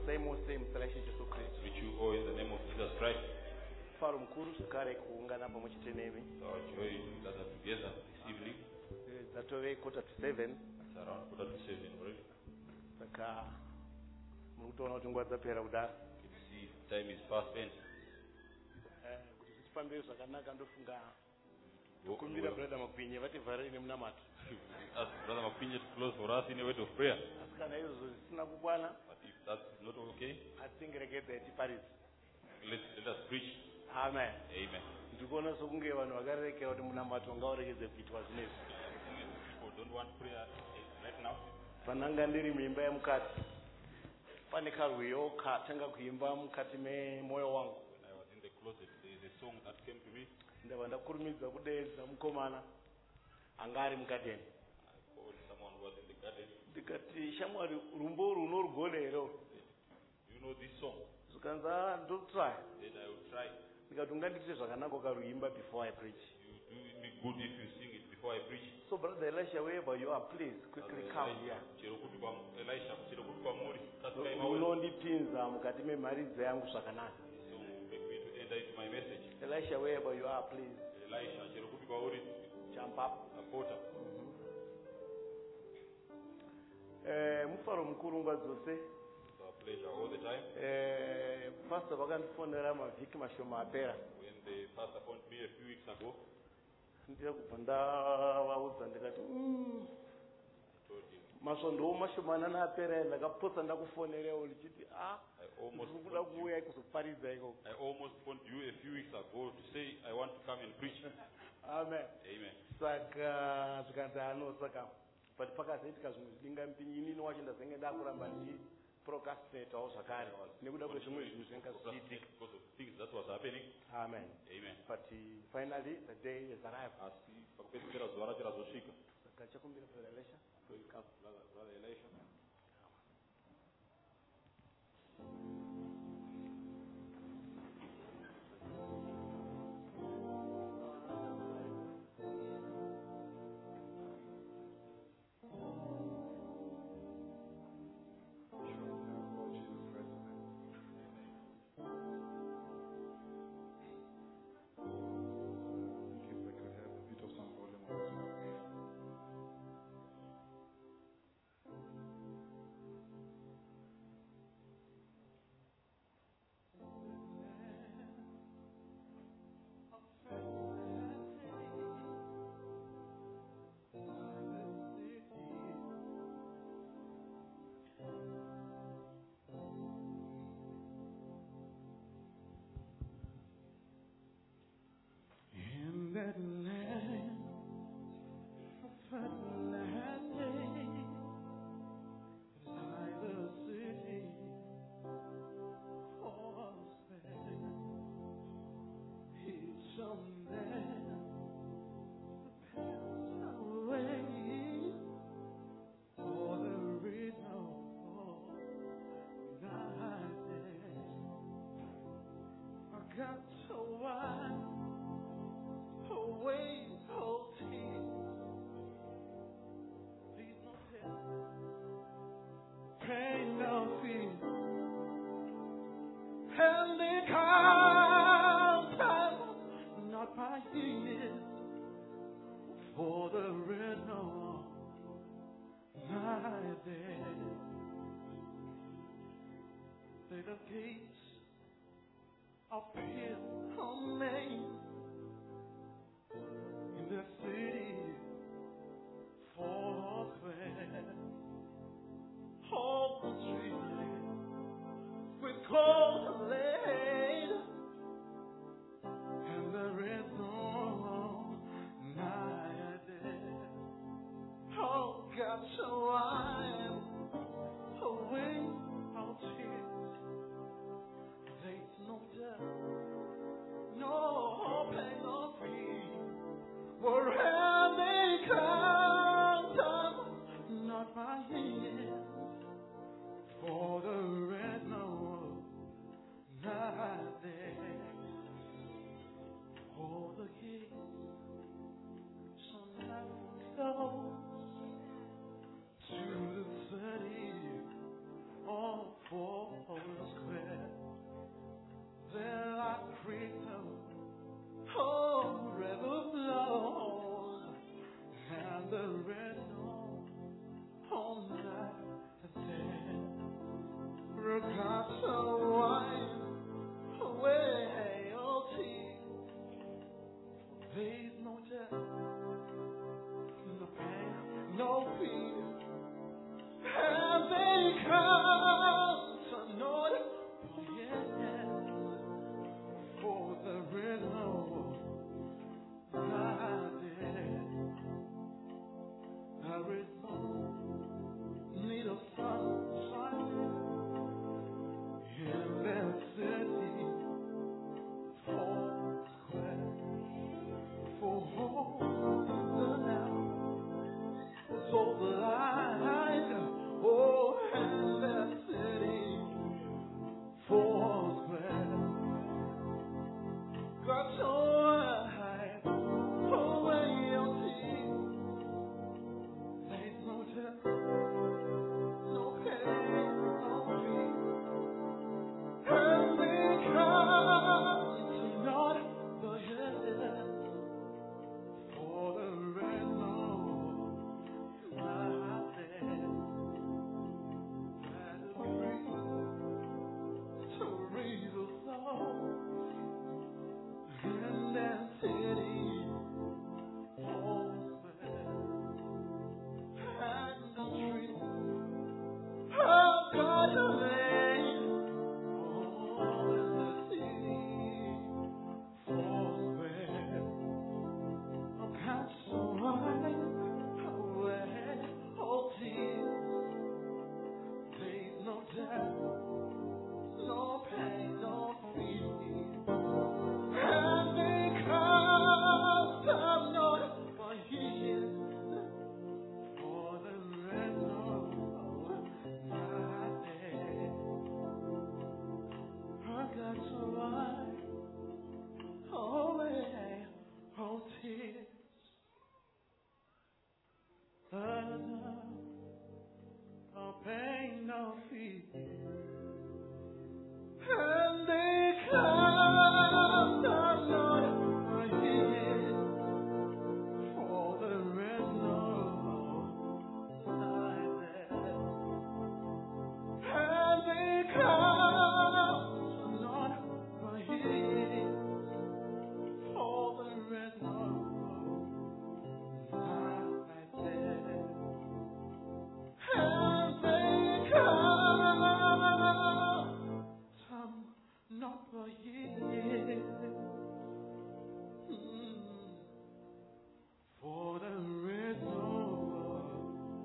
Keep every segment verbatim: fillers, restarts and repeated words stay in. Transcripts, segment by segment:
same or same Celestial Jesu Christ. Which you all in the name of Jesus Christ. Mfaro mkuru sukare kuungana pamoja nemi. It's our joy to gather together this evening. Zatove quarter to seven. It's around quarter to seven already. Saka mutona kuti ngwa dzapera kudara. You can see time is fast spent. Eh kuti zifambire zvakanaka ndofunga. Kumbira brother Makwinye vati vhare nemunamato. Ask brother Makwinye to close for us in a word of prayer. Asikana izvo zvisina kukwana. But if that's not okay, I think regete tiparis. Let, let us preach. Amen. Amen. Ndikuona sokunge vanhu vakarekera kuti munamato ngauregedze kuitwa zvinezvi. People don't want prayer right now. Pananga ndiri muimba yemukati. Pane karwiyo katanga kuimba mukati memoyo wangu. When I was in the closet, there is a song that came to me. Ndava ndakurumidza kudeedza mukomana anga ari mugadheni. I called someone who was in the garden. Ndikati shamwari rumbo uru unorugona here? You know this song? Zikanza ndotry. Then I will try. Ndikati ungandiite zvakanaka ukaruimba before I preach. You do it be good if you sing it before I preach. So brother Elisha, wherever you are, please quickly come here. Elisha, unondipinza mukati memharidza yangu zvakanaka. Enter into my message. Elisha, wherever you are, please Elisha, jump up. Apota. Eh, mufaro mukuru nguva dzose. It's our pleasure all the time. Eh, pastor vakandifonera mavhiki mashoma apera. When the pastor phoned me a few weeks ago, ndira kubva ndavaudza ndikati masvondo mashomana apera ndakapotsa ndakufonerewo ndichiti ah ndiri kuda kuuya kuzoparidza ikoko. I almost phoned you a few weeks ago to say I want to come and preach. Amen. Amen. Saka zvikanzi ano saka but pakazoitika zvimwe zvidingamupinyi inini wacho ndazenge ndakuramba ndichi procrastinatawo zvakare nekuda kwezvimwe zvinhu zvanga zvichiitika. Because of things that was happening. Amen. Amen. But uh, finally the day has arrived. Asi pakupedzisira zuva racho razosvika. Saka chakumbira brother Elisha. Brother Elisha. To the Every soul need a sunshine in their city. For square, for home, the now, so blind. Oh, and their city. For square, got your hide away your tears. There's no death, no pain, no fear. And because to not the head for the red no not there. That free to raise a soul in that city. Oh, and the tree of God lay. Oh, in the city. Oh, where oh, God so wide away. Oh, tears. There's no doubt. No pain, no fear, and because I'm not for years, for the rest of my day, I got to ride away, oh tears, and no pain, no fear. And because I'm not here for the rest of my day. And because I'm not here for the rest of my day. And because not for years, mm, for the rest of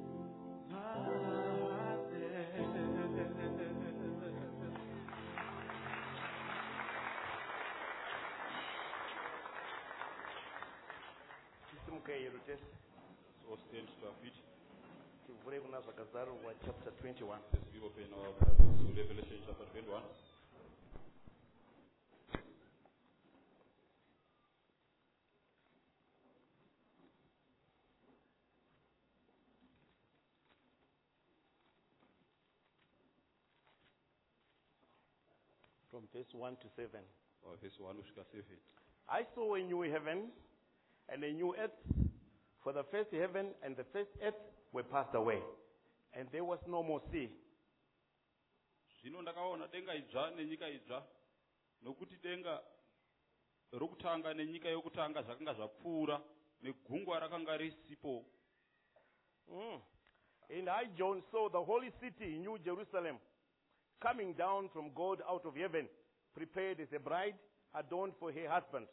my days. Sisimukayiro test. So stand to our feet. Tivhure kuna zvakazarurwa chapter twenty-one. Let's be open our Bibles to Revelation chapter twenty-one. From verse one to seven. Or verse one kusvika seven. I saw a new heaven and a new earth, for the first heaven and the first earth were passed away, and there was no more sea. Zvino ndakaona denga idzva nenyika idzva, nokuti denga rokutanga nenyika yokutanga zvakanga zvapfuura, negungwa rakanga risipo. Mm. And I, John, saw the holy city, New Jerusalem, coming down from God out of heaven, prepared as a bride adorned for her husband.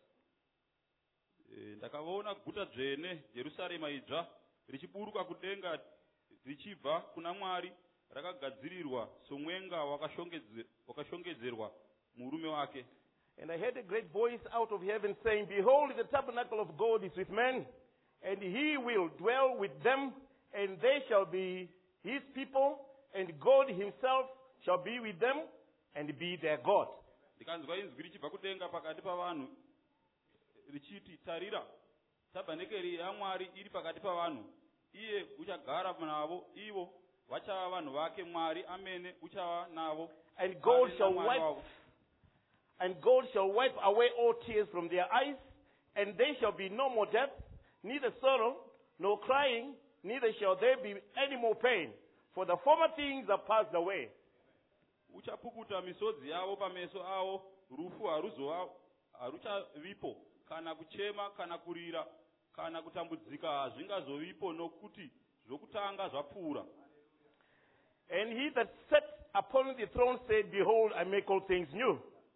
Ndakaona guta dzvene Jerusarema idzva richiburuka kudenga richibva kuna Mwari, rakagadzirirwa somwenga wakashongedzerwa murume wake. And I heard a great voice out of heaven saying, Behold, the tabernacle of God is with men, and he will dwell with them, and they shall be his people, and God himself shall be with them, and be their God. Ndikanzwa inzwi richibva kudenga pakati pavanhu richiti, tarira, tabhanekeri yaMwari iri pakati pavanhu, iye uchagara navo, ivo vachava vanhu vake, Mwari amene uchava navo. And God shall wipe and God shall wipe away all tears from their eyes, and there shall be no more death, neither sorrow, nor crying, neither shall there be any more pain, for the former things are passed away. Uchapukuta misodzi yavo pameso avo, rufu haruzova haruchavipo, kana kuchema, kana kurira, kana kutambudzika hazvingazovipo, nokuti zvokutanga zvapfuura. And he that sat upon the throne said, Behold, I make all things new.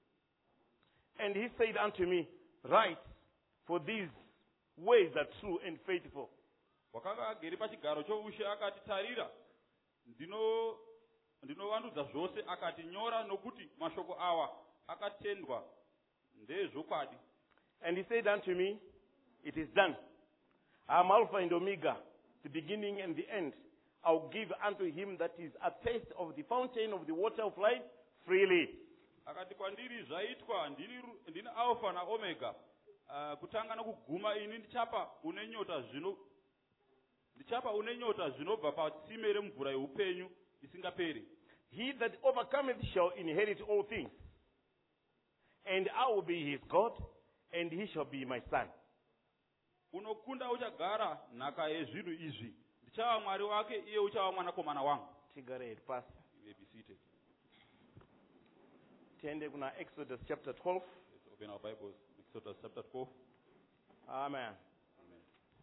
And he said unto me, Write, for these ways are true and faithful. wakanga agere pachigaro choushe akati, tarira, ndino ndinovandudza zvose. Akati, nyora, nokuti mashoko awa akatendwa ndezvokwadi. And he said unto me, it is done. I am Alpha and Omega, the beginning and the end. I will give unto him that is a taste of the fountain of the water of life freely. Akati kwandiri, zvaitwa, ndini ru- ndini Alpha na Omega. Uh, kutanga nokuguma, ini ndichapa une nyota zvino ndichapa une nyota zvinobva patsime remvura youpenyu isingaperi. He that overcometh shall inherit all things. And I will be his God, and he shall be my son. Unokunda uchagara nhaka yezvinhu izvi. Ndichava Mwari wake, iye uchava mwanakomana wangu. Tigare Pastor. You may be seated. Tende kuna Exodus chapter twelve. Let's open our Bibles. Exodus chapter twelve. Amen. Amen.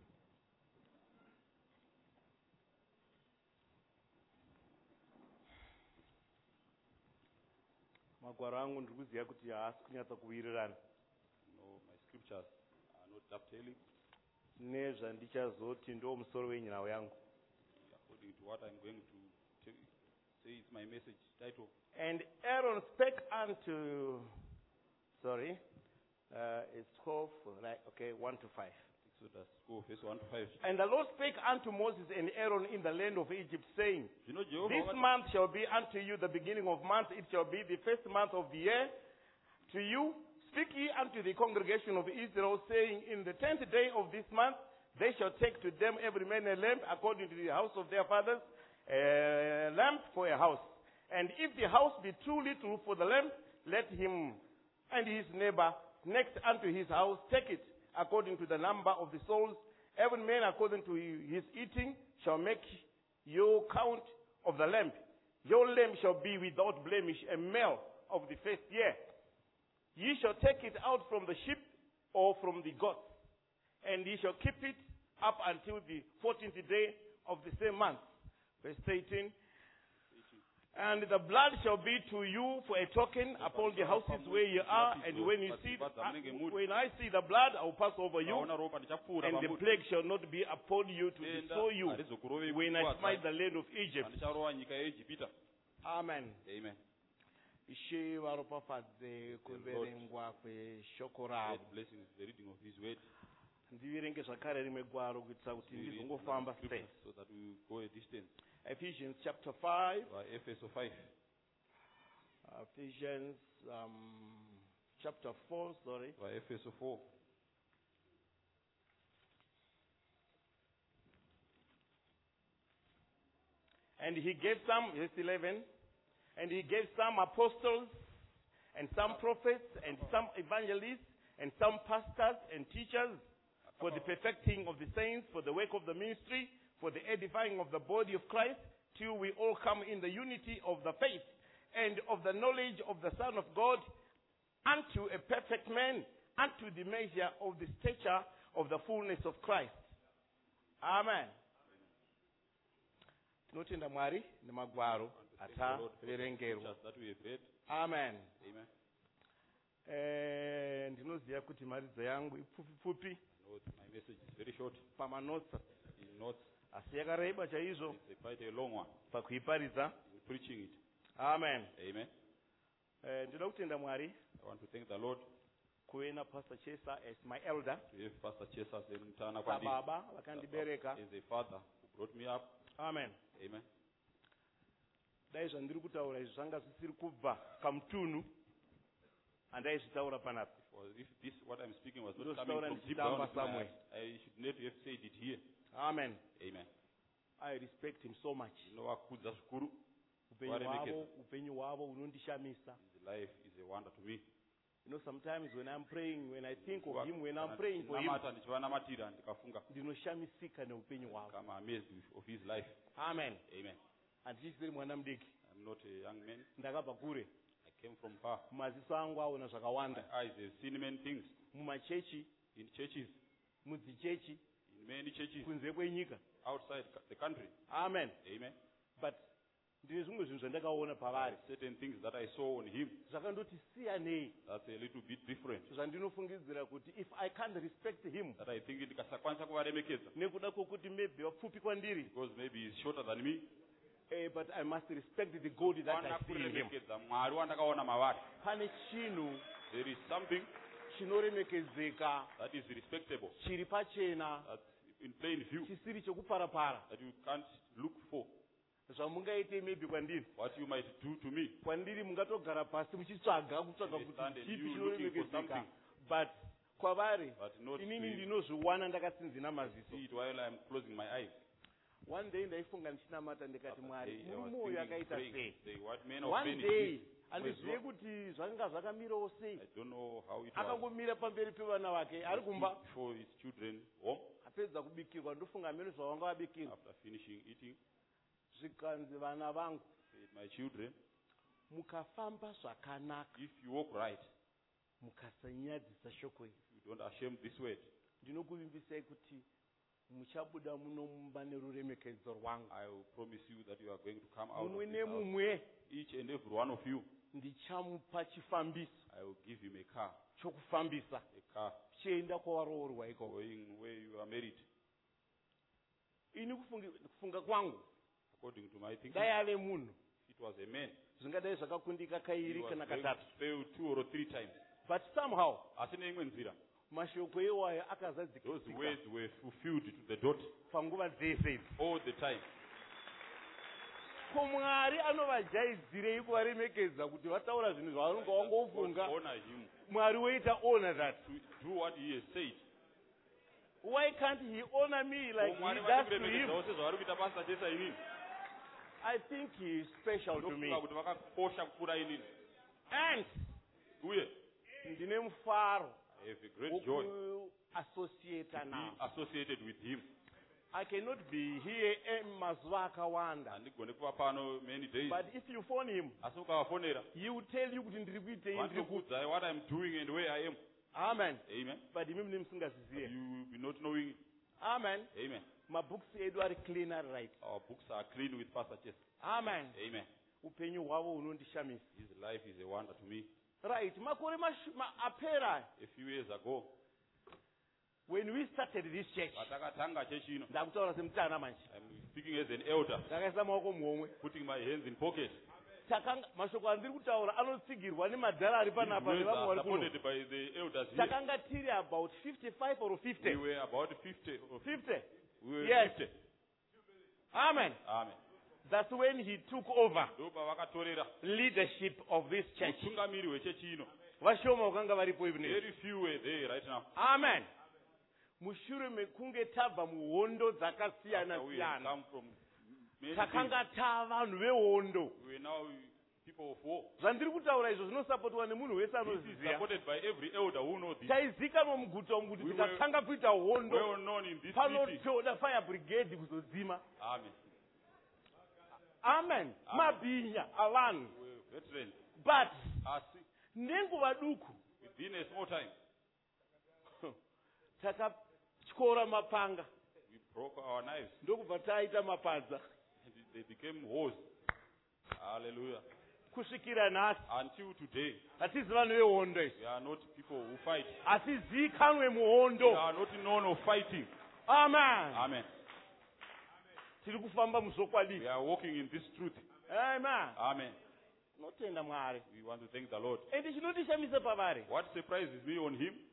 Magwaro angu ndiri kuziva kuti haasi kunyatsa kuwirirana No, my scriptures are not dovetailing nezvandichazoti ndo musoro wenhau yangu. according to what I'm going to tell, say is my message title. And Aaron spake unto, sorry, uh, it's twelve, right? Okay, one to five. Exodus twelve, verse one to five. And the Lord spake unto Moses and Aaron in the land of Egypt, saying, Zvino Jehovha This wakati- month shall be unto you the beginning of months, it shall be the first month of the year. To you speak ye unto the congregation of Israel, saying, In the tenth day of this month they shall take to them every man a lamp according to the house of their fathers, a lamp for a house. And if the house be too little for the lamp, let him and his neighbor next unto his house take it according to the number of the souls. Every man according to his eating shall make your count of the lamp. Your lamp shall be without blemish, a male of the first year. Ye shall take it out from the sheep or from the goats, and ye shall keep it up until the fourteenth day of the same month. Verse eighteen. And the blood shall be to you for a token upon the houses where you are, and when you see, uh, when I see the blood, I will pass over you, Naona ropa ndichapfuura and the pamuti. plague shall not be upon you to Denda destroy you harizokurovei when I kukuwadza. smite the land of Egypt. Handicharova nyika yeIjipita. Amen. Amen. Ishe varopafadze kuverengwa kweshoko ravo. God blessing is the reading of His word. Ndivirenge zvakare rimwe gwaro kuitira kuti We read ndizongofamba another straight. scripture so that we will go a distance. Ephesians chapter five. By Ephesus five. Ephesians um, chapter four, sorry. By Ephesus four. And he gave some, verse eleven, and he gave some apostles, and some prophets, and some evangelists, and some pastors and teachers, for the perfecting of the saints, for the work of the ministry, for the edifying of the body of Christ, till we all come in the unity of the faith and of the knowledge of the Son of God, unto a perfect man, unto the measure of the stature of the fullness of Christ. Amen. Tinotenda Mwari nemagwaro Thank the Lord for the ataverengerwa. scriptures that we have read. Amen. Amen. Eh, ndinoziva kuti mharidzo yangu ipfupi-pfupi Note, my message is very short. pamanotsa, In notes, asi yakareba chaizvo it's a quite a long one. pakuiparidza. In preaching it. Amen. Amen. Eh, ndinoda kutenda Mwari I want to thank the Lord kuve naPastor Chesa as my elder, to have Pastor Chesa semutana kwandiri. sababa vakandibereka. As a father who brought me up. Amen. Amen. Dai zvandiri kutaura izvi zvanga zvisiri kubva kamutunhu handaizvitaura panapa. For if this what I'm speaking was Those not coming from Taurans deep Damba down in my somewhere. heart, I should not have said it here. Amen. Amen. I respect him so much. Ndinoakudza zvikuru. Upenyu Waremekeza. hwavo, upenyu hwavo unondishamisa. His life is a wonder to me. You know, sometimes when I'm praying, when I think of him, when I'm praying for him, Namata ndichivanamatira ndikafunga. ndinoshamisika neupenyu hwavo. I'm amazed with- of his life. Amen. Amen. Handichisiri mwana mudiki, I'm not a young man. ndakabva kure. I came from far. Maziso angu aona My zvakawanda. eyes have seen many things. Mumachechi, In churches, mudzichechi, in many churches, kunze kwenyika. outside the country. Amen. Amen. But ndine zvimwe zvinhu zvandakaona pavari certain things that I saw on him. zvakandoti siyanei That's a little bit different. zvandinofungidzira kuti if I can't respect him That I think ndikasakwanisa kuvaremekedza nekuda kwokuti maybe wapfupi kwandiri because maybe he's shorter than me. eh, but I must respect the God that Fana I see in him. kuremekedza Mwari wandakaona mavari. Pane chinhu There is something chinoremekedzeka that is respectable. chiri pachena That's in plain view. chisiri chekuparapara That you can't look for. zvamungaite maybe kwandiri What you might do to me. kwandiri mungatogara pasi muchitsvaga kutsvaga You kuti stand and chipi you looking for chinoremekedzeka something. but kwavari But not inini really. ndinozviwana ndakatsinzina maziso See it while I'm closing my eyes. one day ndaifunga ndichinamata ndikati After mwari day, I was murume uyu thinking, akaita praying, sei say, what man of one men is day this? handizive kuti zvakanga zvakamirawo sei I don't know how it was akangomira pamberi pevana vake ari kumba before his children home apedza kubikirwa ndofunga mene zvavanga vabikirwa after finishing eating. zvikanzi vana vangu Said, my children, mukafamba zvakanaka if you walk right, mukasanyadzisa shoko iri you don't ashame this word, ndinokuvimbisai kuti muchabuda muno mumba neruremekedzo rwangu I will promise you that you are going to come out of mumwe this house. nemumwe Each and every one of you, ndichamupa chifambiso I will give him a car, chokufambisa a car chienda kwawaroorwa ikoko going where you are married. ini kufungi- kufunga kwangu According to my thinking, dai ave munhu it was a man. zvingadai zvakakundika He kairi was kana going katatu to fail two or three times. but somehow Asi neimwe nzira, mashoko iwayo those akazadzikisika words were fulfilled to the dot panguva dzese idzi all the time. ko mwari anovajaidzirei kuvaremekedza kuti vataura zvinhu zvavanonga God wangofunga honor him mwari woita honor that to do what he has said. why can't he honor me like Mwari he does to vachiremekedzawo him sezvavari kuita basa chesa inini. I think he is special to me Ndofunga kuti vakakosha kupfuura inini. and Uye, ndine mufaro I have a great joy wokuassociata to be nawo associated with him. I cannot be here mazuva akawanda Handigone kuva pano many days. but if you phone him Asi ukavafonera, he will tell you kuti ndiri kuitei ndiri ku vanokuudzai what I'm doing and where I am. amen Amen. but imi mune But musingazizive you will be not knowing it. amen Amen. mabhooks edu ari clean ari right Our books are clean with Pastor Chess. amen Amen. upenyu hwavo hunondishamisa His life is a wonder to me. right makore mash- ma- apera A few years ago, when we started this church patakatanga chechi ino, ndakutaura semutana manje I'm speaking as an elder, ndakaisa maoko muhomwe putting my hands in pocket. takanga mashoko andiri kutaura anotsigirwa nemadhara ari These panapa words nevamwe are vari kuno supported by the elders here. takanga tiri about fifty-five or We fifty were about fifty. Or fifty We were Yes. fifty. amen Amen. that's when he took over Ndopa vakatorera leadership of this church mutungamiri wechechi ino. vashoma vakanga varipo ivine Very few were there right now. amen mushure mekunge tabva muhondo After dzakasiyana we had siyana come from many things, takanga ta vanhu vehondo we were now people of war. zvandiri kutaura izvo zvinosapotwa nemunhu wese This is anoziziva supported by every elder who knows this. taizikanwa muguta umu kuti We were- tikatanga kuita hondo Well known in this city. panotoda fire brigade kuzodzima Amen. amen mabhinya avanhu We were veterans. but Asi, nenguva duku within a small time, takatyora mapanga we broke our knives ndokubva taita mapadza and they became wars. Hallelujah. kusvikira nhasi Until today, hatizi vanhu vehondo izvi we are not people who fight. hatizikanwe We muhondo are not known of fighting. amen Amen. tiri kufamba We muzokwadi are walking in this truth. amen Amen. tinotenda mwari We want to thank the Lord. ende chinondishamisa pavari What surprises me on him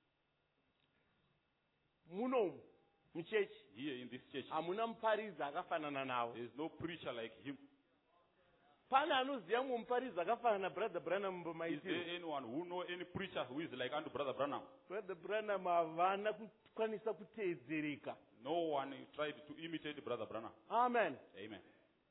munomu muchechi here in this church, hamuna muparidzi akafanana navo there is no preacher like him. pane anoziva mumwe muparidzi akafanana nabrother branham Is mumaitiro there anyone who know any preacher who is like unto Brother Branham? brother branham havana kukwanisa kuteedzereka No one tried to imitate Brother Branham. amen Amen.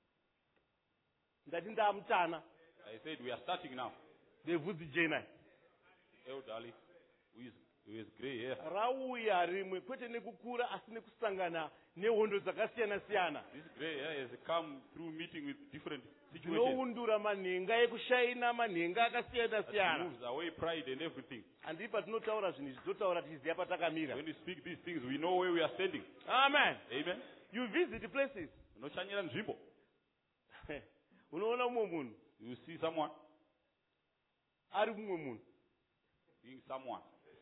ndati ndamutana I said we are starting now. ndebvudzi jena Elderly, who is, who is gray hair. rauya rimwe kwete nekukura asi nekusangana nehondo dzakasiyana siyana This gray hair has come through meeting with different situations. dzinoundura manhenga ekushaina manhenga akasiyana That siyana moves away pride and everything. handiri patinotaura zvinhu izvi totaura tichiziva patakamira When we speak these things, we know where we are standing. amen Amen. you visit places Unoshanyira nzvimbo. unoona umwe munhu You see someone ari mumwe munhu being someone.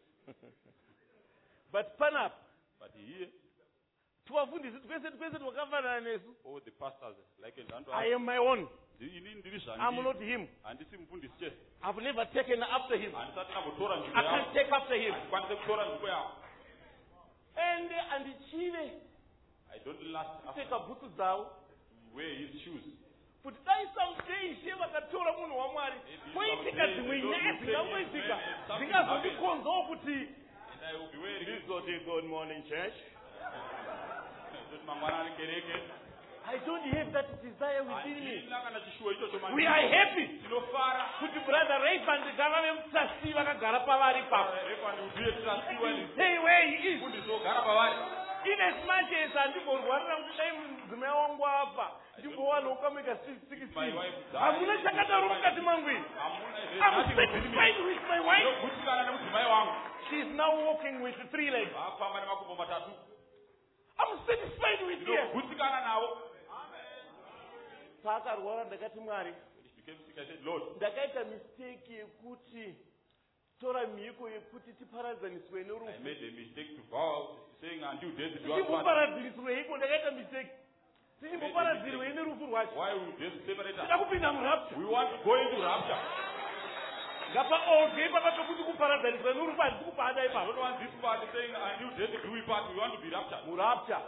but panapa But here, tivafundisi twese twese twakafanana nesu. all the pastors, like in I am my own. ini ndiri I'm not zvandiri. him. Handisi mufundisi chete. I've never taken after him. Handisati ndambotora nzvimbo I can't yavo. take after him. Handikwanise kutora nzvimbo yavo. And andichive I don't last after kupfeka bhutsu dzavo to wear his shoes. kuti dai someday she vakatora munhu wamwari poitika dzimwe nyaya dzingangoitika dzingazondikonzawo kuti And I will be wearing it. ndizoti good morning church. Ndoti mangwanani kereke. I don't have that desire within me. Handina kana chishuwo ichocho mandiri. We are happy Tinofara. kuti brother Rayford ngavave mutrustee vakagara pavari ipapo. Rayford ndiye trustee wani. Stay where he is. Mufundisi ogara pavari. In as much as handimborwarira kuti dai mudzimai wangu afa ndimbowana ukamika sixteen hamuna chakadaro mukati mangu ini. I'm satisfied with my wife. Ndogutsikana nemudzimai wangu. She is now walking with three legs. Vaafamba nemakumbo matatu. I'm satisfied with her. Ndogutsikana navo. Paakarwara ndakati Mwari, When he became sick, I said, Lord, ndakaita mistake yekuti tora mhiko yekuti tiparadzaniswe I nerufu. made a mistake to vow, saying until death do us part. Tichimboparadzirwe iko ndakaita mistake. Tichimboparadzirwe nerufu rwacho. Why will death separate us? Tida kupinda murapture. We want to go into rapture. Ngapaoge pakatokuti kuparadzaniswa nerufu handisi kupanda I ipapo. don't want this part saying until death do we part. We want to be raptured. Murapture.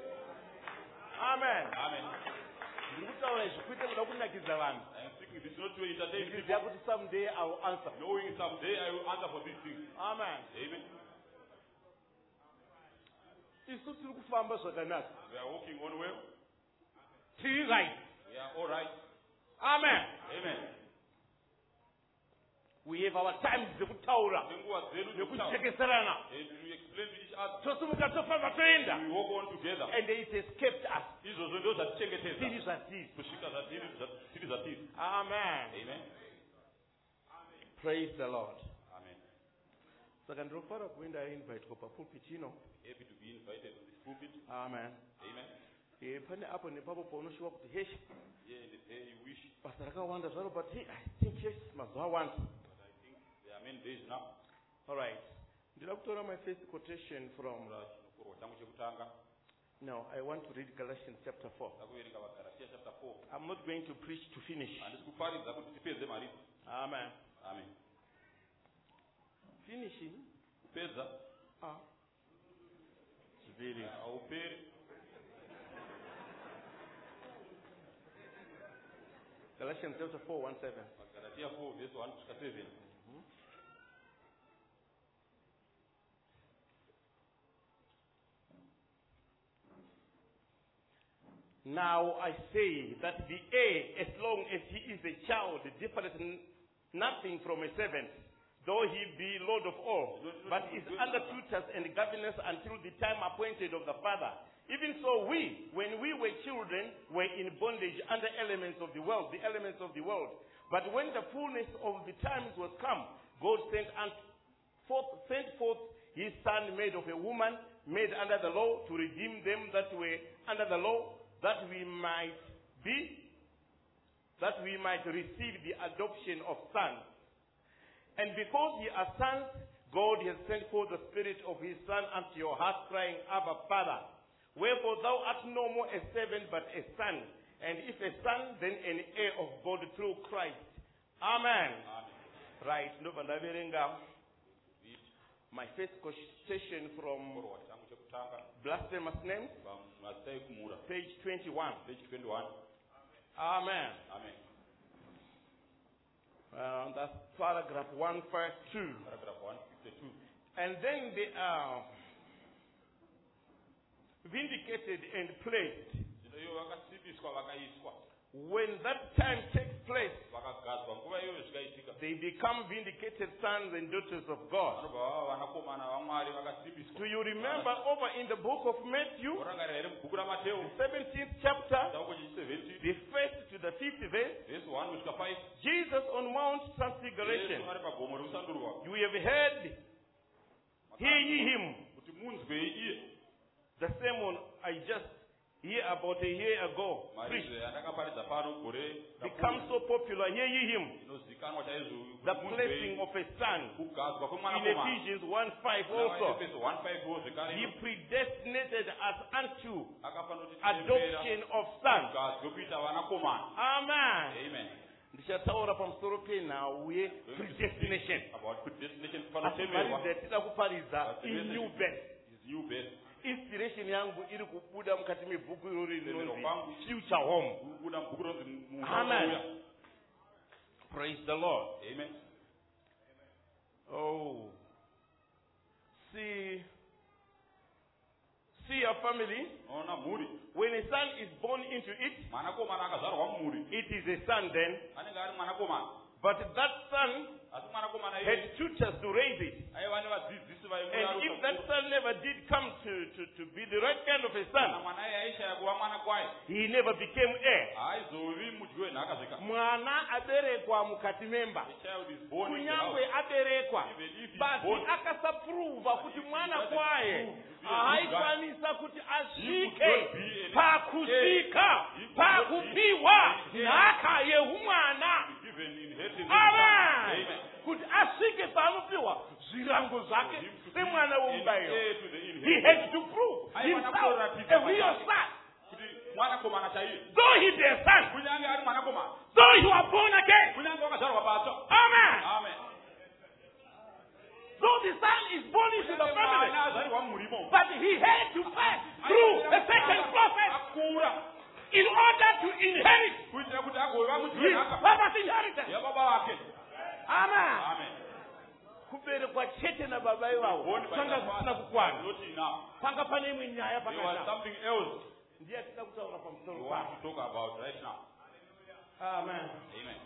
Amen. Amen. Ndiri kutaura izvi kwete kuda kunakidza vanhu. I am speaking this not to entertain Ndiziva people, kuti someday I will answer. knowing someday I will answer for these things. Amen. Amen. Isu tiri kufamba zvakanaka. We are walking on well. Tiri right. We are all right. Amen. Amen. We have our times dzekutaura Nenguva dzedu dzekutaura. nekuchekeserana. And we explain to each other. Tosumuka tofamba toenda. We walk on together. And it has kept us. Izvozvo ndo zvatichengetedza. Tiri zvatiri. Kusvika zvatiri tiri zvatiri. Amen. Amen. Praise the Lord. Amen. Saka ndinofara kuenda ainvitwa papulpit ino. Happy to be invited to this pulpit. Amen. Amen. Eh, pane apo nepapo paunoshuva kuti heshi Here in the day you wish, basa rakawanda zvaro, but hey, I think yes mazuva awanda. but I think there are many days now. All right. Ndida kutora my first quotation from Chinokorwa changu chekutanga. no, I want to read Galatians chapter four. Ndakuverenga vaGalatia chapter four. I'm not going to preach to finish. Handisi kuparidza kuti tipedze mari. Amen. Amen. Finishing. Kupedza Ah. Zviri. hauperi. Galatians chapter four, one seven. VaGalatia four verse one kusvika seven. Now I say that the heir, as long as he is a child, differeth n- nothing from a servant, though he be Lord of all, but is under tutors and governors until the time appointed of the Father. Even so we, when we were children, were in bondage under elements of the world, the elements of the world. But when the fullness of the times was come, God sent unto forth, sent forth his Son, made of a woman, made under the law, to redeem them that were under the law, that we might be, that we might receive the adoption of sons. And because ye are sons, God has sent forth the Spirit of his Son unto your heart, crying, Abba, Father. Wherefore thou art no more a servant, but a son. And if a son, then an heir of God through Christ. Amen. Amen. Right. Ndobva ndaverenga Read my first quotation from chinokorwa changu chekutanga. Blasphemous Names, Mazita ekumhura. page twenty-one. Page twenty-one. Amen. Amen. Uh, that's paragraph one fifty-two. Paragraph one fifty-two. And then they are vindicated and placed. Zvino ivo vakasimbiswa vakaiswa. When that time takes place, Vakagadzwa nguva iyoyo zvikaitika. they become vindicated sons and daughters of God. Vanobva vava vanakomana vamwari vakasimbiswa. Do you remember over in the book of Matthew, Murangarira here mubhuku raMateo. the seventeenth chapter, Chitsauko chechi-seventeen. the first to the fifth verse, Verse one kusvika five. Jesus on Mount Transfiguration. Yesu ari pagomo rekusandurwa. You have heard, hear ye him. Kuti munzwei iye. The sermon I just here about a year ago, preached, marizve andakaparidza pano gore become so popular. Hear ye him. inozikanwa chaizvo The blessing of a son. kugadzwa In kwemwanakomana Ephesians one five also. Efeso one five wo zvekare He predestinated us unto akafanira kuti adoption of sons. kugadzwa kuita vanakomana. Amen. Amen. Ndichataura pamusoro penhau ye-predestination. About predestination Asi panotemerwa maridza tida kuparidza in new birth. is new birth. Inspiration yangu iri kubuda mukati mebhuku irori Temerwa rinonzi kwangu Future Home. kubuda mubhuku rinonzi Mumba Amen. Uya. Praise the Lord. Amen. Oh. See, see your family. Ona mhuri When a son is born into it, mwanakomana akazvarwa mumhuri it is a son then. anenge ari mwanakomana But that son asi mwanakomana iye had tutors to raise it. aiva nevadzidzisi And if that vaimuyarusa son never did come to, to, to be the right kind of a kana son, mwana iye aishaya kuva mwana kwaye he never became heir. haaizovi mudyi wenhaka zveka Mwana aberekwa mukati memba. The child is born in the house. Kunyangwe aberekwa. Even if he's Basi born, akasaprova kuti if he mwana doesn't kwaye prove to be a good haikwanisa kuti he could asvike not be an pakusvika he could not pakupiwa be an nhaka yeumwana. given inheritance. Amen. Amen. Kuti asvike paanopiwa zvirango zvake For him to be semwana an weubayiro. heir to the He inheritance. had to prove I himself wanna a real prove son. Kuti mwanakomana chaiye Though he be a son, kunyange ari mwanakomana though you are born again. kunyange wakazvarwa patsva. Amen. Amen. Though the son is born into the Kunyange family, mwana azvarirwa mumhurimo but he had to pass through a certain process akura in order to inherit kuitira kuti agova mudyi his wenhaka father's inheritance. yababa vake. Amen. Amen. Kuberekwa chete nababa ivavo Born by panga the zvisina father, kukwana. not enough. Panga pane imwe nyaya There was pakata. something else Ndiye atida kutaura we pamusoro want papo. to talk about right now. Amen. Amen.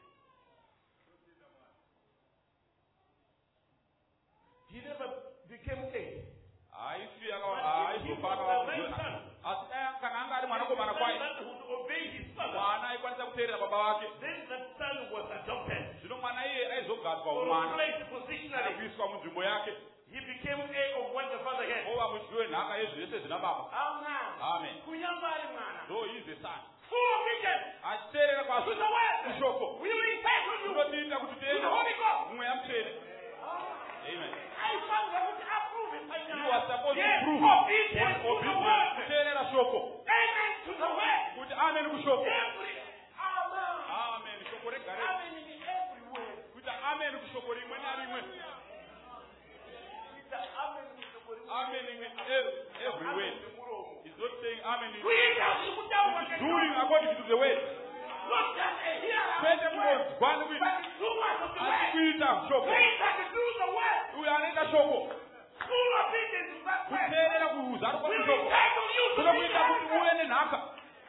He never became a. Haifi haizofana wamuzvona. Asi dai kana anga ari mwanakomana kwaye That would obey his father. mwana aikwanisa kuteerera baba vake. Then that son was adopted. Zvino mwana iye aizogadzwa Or umwana placed positionally. akuiswa munzvimbo yake. He became a of what the father had. ova mudyi wenhaka yezvese zvina baba. Amen. Amen. Kunyamba ari mwana. So he is a son. Full of vision. achiteerera To kwazvo the word. kushoko We will entitle you. unotiita kuti To the tiende Holy Ghost. mumweya mutsvene. Amen. Aifanira kuti approve it. You are supposed Yes, to prove obedience to the obedience word. kuteerera shoko Amen to the word. kuti amen kushoko. Every amen. Amen shoko regare Amen in every word. kuti amen kushoko rimwe narimwe. It's the amen in the word. Amen in ev- every way. It's not saying amen in Kuita zvekutaurwa doing ngenyaya. according to the way. Not just a hearer Kwete of the word, kungonzwa but nekuita doers of the asi word. kuita shoko. Later to do the word. Uyo anoita shoko Full obedience to that word. kuteerera kuuzaro We will kwashoko entitle you to kunokuita be kuti uve nenhaka.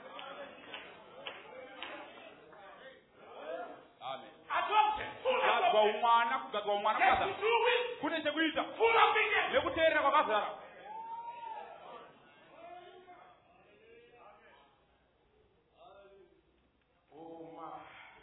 Amen. adopted. Full Kugadzwa adopted. umwana kugadzwa umwana Yes, kwakazara to do with kune chekuita full obedience. nekuteerera kwakazara. Oh my.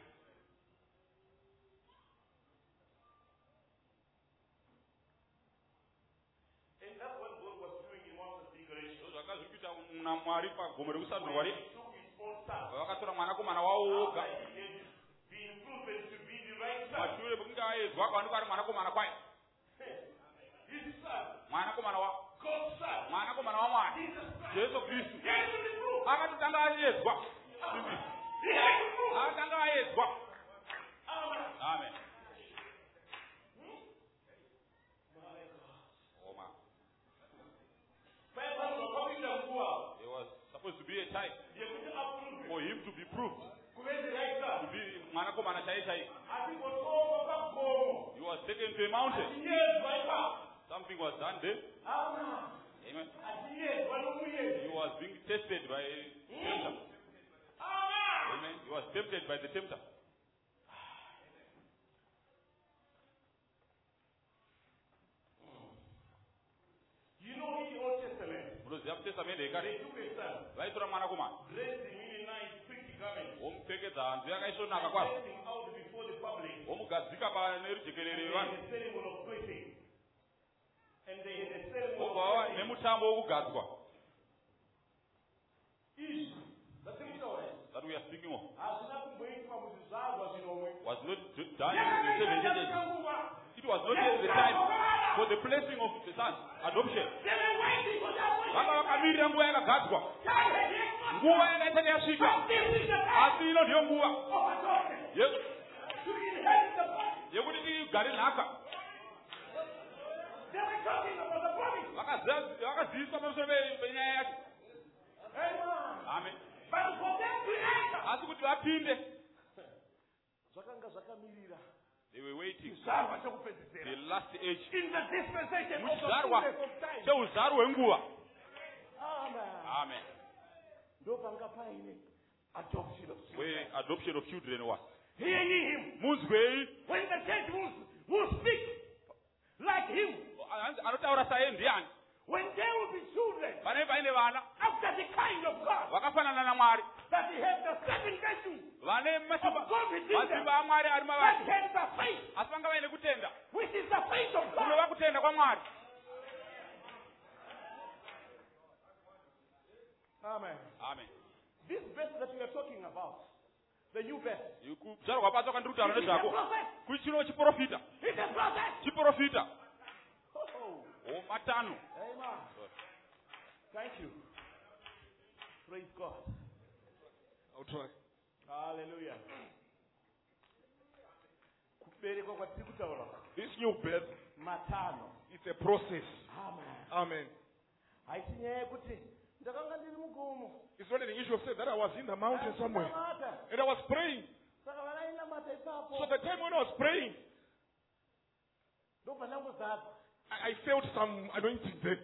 And that's what God was doing in one of the declarations. zvakazvi kuita muna mwari pagomo rekusandurwa He ri took his own son. vakatora mwanakomana wavo woga After he had been proven to be the right son. mashure pekunge aedzwa kwaanenge ari mwanakomana kwaye His son. mwanakomana wa God's son. mwanakomana wamwari Jesus Christ. jesu kristu He had to be proved. akatotanga aedzwa He had to prove. akatanga aedzwa. Amen. Amen. Oh, man. Bible unakwambia kuwa There was supposed to be a time yekuti approve. for him to be proved Kuve the right to son. be mwanakomana chaiye chaiye. Atikotoka pagomo. He was taken to a mountain. Atiyezwa ipapo. Something was done there. Amen. Amen. Atiyezwa nomuyezi. He was being tested by a tempter. Amen. Amen. He was tempted by the tempter. You know in the Old Testament, Munoziva mutesamende they yekare took a son, vaitora mwanakomana dressed him in a nice pretty garment, womupfekedza hanzu yakaisvonaka kwazvo dressed him out before the public. womugadzika pane rujekerere They revanhu had a ceremony of threshing. And they had a ceremony wobva of wava threshing. nemutambo wokugadzwa. speaking of hazvina kumboitwa muzvizvarwa zvinomwe. was not d- done in the seven churches. It was not yet the time for the blessing of the son, adoption. Vanga vakamirira nguva yakagadzwa, nguva yakaisati yasvika, asi ino ndiyo nguva Ye- yekuti tigare nhaka. Vakaziva- vakaziviswa pamusoro pe- penyaya yacho. Amen. Asi kuti vapinde, Zvakanga zvakamirira they were waiting chizvarwa chekupedzisira. the last age. In the dispensation of the Muchizvarwa fullness of time. cheuzaro hwenguva. Amen. Amen. Ndopanga paine adoption of children. Where adoption of children was. Hear ye him. Munzwei, When the church will, will speak like him, anotaura saye ndiani? when there will be children Vanenge vaine vana after the kind of God vakafanana naMwari, that he had the seven virtues vane masimba of God within them, masimba aMwari ari that mavari, had the faith, asi vanga vaine kutenda which is the faith of God. kunova kutenda kwaMwari. Amen. Amen. This verse that we are talking about, the new verse, Kuzvarwa kwacho kwandiri kutaura it is a nezvako process. kuchino chiprofita It's a process. chiprofita Oh, o matano. amen. Thank you. Praise God. I'll try. Hallelujah. Kuberekwa kwatiri kutaura This new birth, matano. it's a process. Amen. Amen. Haisi nyaya yekuti ndakanga ndiri mugomo. It's not an issue of saying that I was in the mountain somewhere Ndinamata. and I was praying. Saka vanainamata ipapo. So the time when I was praying, Ndobva ndangozadza. I, I felt some anointing there.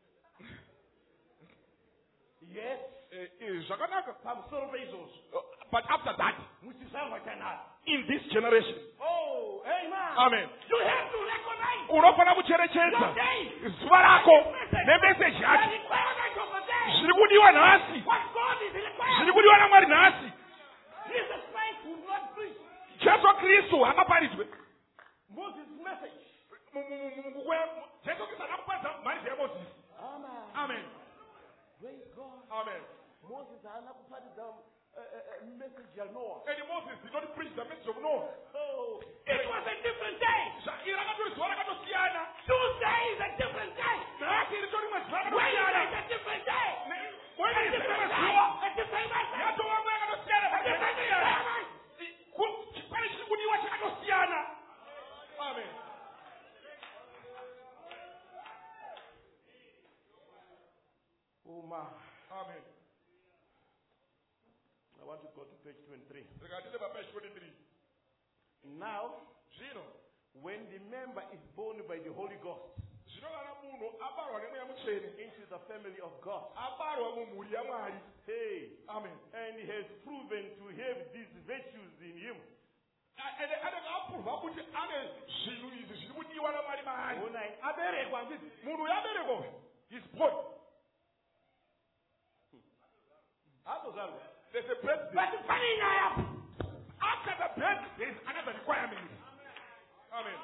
Yes. Eh, eh, zvakanaka. Pamusoro peizvozvo. Uh, But after that, Muchizvarwa chanhasi. in this generation, Oh, amen. amen, You have to recognize unofana your kucherechedza day. zuva rako nemeseji yacho The requirement of the day. zviri kudiwa nhasi, What God is requiring. zviri kudiwa naMwari nhasi. Jesus Christ would not preach Jesu Kristu hakaparidzwe. Moses' message. Mu- mu- mu- mu- kwe- Jesu Kristu akaparidza mhari yaMozisi. Amen. Amen. Praise God. Amen. Moses haana kuparidza uh, uh, message ya Noah. And Moses did not preach the message of Noah. Oh, it was a different day. Zva- iri rakatori zuva rakatosiyana. Tuesday is a different day. Nhasi iri tori rimwe zuva Wednesday rakatosiyana. is a different day. Ne- A Wednesday rimwe different day. zuva. A different message. Yatova rimwe yakatosiyana. A different day. Ku- chipani chiri kudiwa chakatosiyana. Amen. Oh my. Amen. I want to go to page twenty-three. Rikatinde papage twenty-three. Now, Zvino, when the member is born by the Holy Ghost zvino kana munhu abarwa nemweya mutsvene, into the family of God, abarwa mumhuri yaMwari. hey, Amen. and he has proven to have these virtues in him. A- ende anenge apurwa kuti ane zvinhu izvi zviri kudiwa naMwari maari. When I aberekwa handiti, Munhu yaberekwa, he's born. haazozvarwa. There's a birthday. But funny enough, After the birth, there is another requirement. Amen.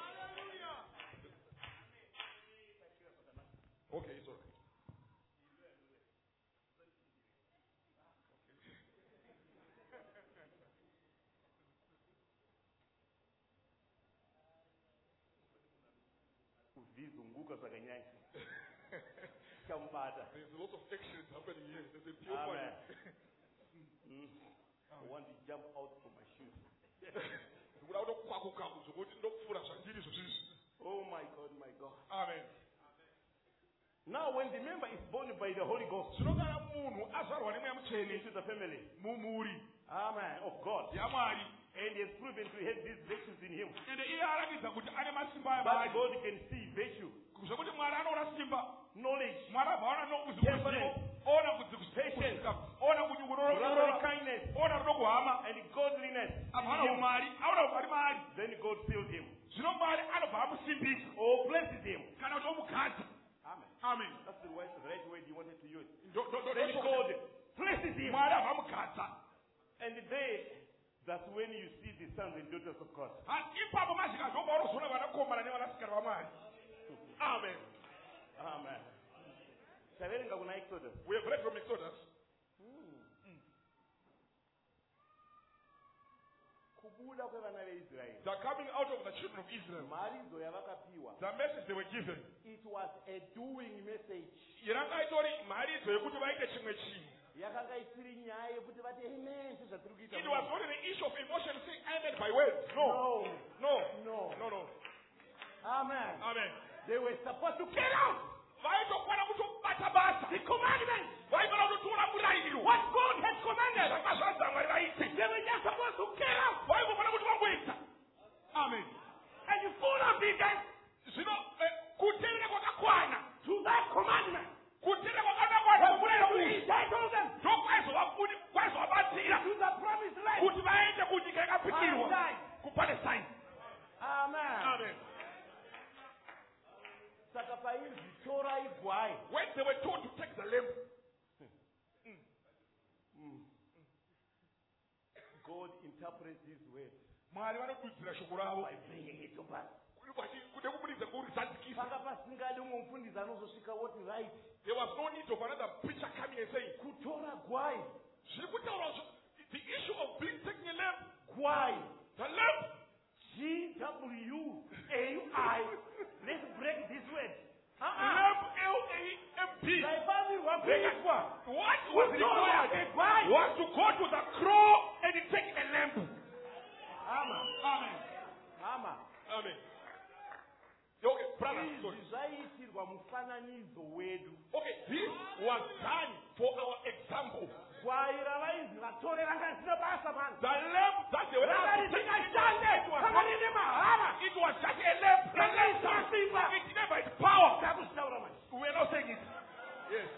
Okay, it's all right. kuzvizunguka zvakanyanya chamubata. There's a lot of actions happening here. There's a pure Amen. fire. Mm. I want to jump out from my shoes. Ndikuda kutokwakuka zvokuti ndokufura zvandiri zvozvizvi. Oh my God, my God. Amen. Now when the member is born by the Holy Ghost Zvino kana munhu azvarwa nemweya mutsvene into the family, mumhuri Amen, of God, yaMwari, and he has proven to have these virtues in him, ende iye aratidza kuti ane masimba but aMwari, God can see virtue, zvekuti Mwari anoona simba, knowledge, Mwari abva ona Temperance, nokuzivo, ona kuzika, ona brotherly kunyungurora, kindness, ona rudo kuhama, and godliness. abva ona umwari, aona umwari maari. Then God seals him Zvino Mwari anobva amusimbisa or blesses him. kana kuti omukadza. Amen. Amen. That's the right, the right word he wanted to use. Ndo- ndo- ndo- Then ndo- God blesses him. Mwari abva amukadza. And there, that's when you see the sons and daughters of God. Asi ipapo mazvika zvoba unozoona vanakomana nevanasikana vaMwari. Amen. Amen. Taverenga kuna Exodus. We have read from Exodus. pakubuda kwevana veIsraeri. The coming out of the children of Israel. Mharidzo yavakapiwa. The message they were given. It was a doing message. Iranga itori mharidzo yekuti vaite chimwe chinhu. Yakanga isiri nyaya yekuti vati amen sezvatiri kuita. It was not an issue of emotion saying amen by words. No. No. No. No. No, no. Amen. Amen. They were supposed to carry out vaitokwana kutobata basa. the commandments. Vaifana kutora murayiro. What God had commanded. Zvanga zvanzi Mwari vaite. They were just supposed to carry out. Vaifana kuti vangoita. Amen. And the full obedience Zvino kuteerera kwakakwana to that commandment. kuteerera kwakakwana kumurayiro uyu. Entitled them kwaizovabatsira to the promised land. kuti vaende kunyika yakapikirwa Palestine. kuPalestine. Amen. Amen. Saka painzi torai gwai. When they were told to take the lamb, God interprets his words Mwari vanodudzira shoko ravo by bringing it to pass. kude kubudisa kurizadzikisa. Panga pasingadi umwe mufundisi anozosvika woti right. There was no need of another preacher coming and saying, Kutora gwai. zviri kutaura zvo- the issue of being taking a lamb, Gwai. the lamb, G W A I. Let's break this word. Uh-uh. lamb, L A M P. Zaifanirwa kuitwa. What was Kutora required gwai. was to go to the crow and take a lamb. Ama. Amen. Ama. Amen. Okay, brother, sorry. Izvi zvaiitirwa mufananidzo wedu. Okay, this was done for our example. Gwai ravainzi vatorera ngasina basa man. The lamb that they were Ranga asked to take, risingashande. it was Ranga rine mahara. it was just a lamb. The Ranga lamb risina simba. it never had power. Takusitaura manje. We are not saying it. Yes.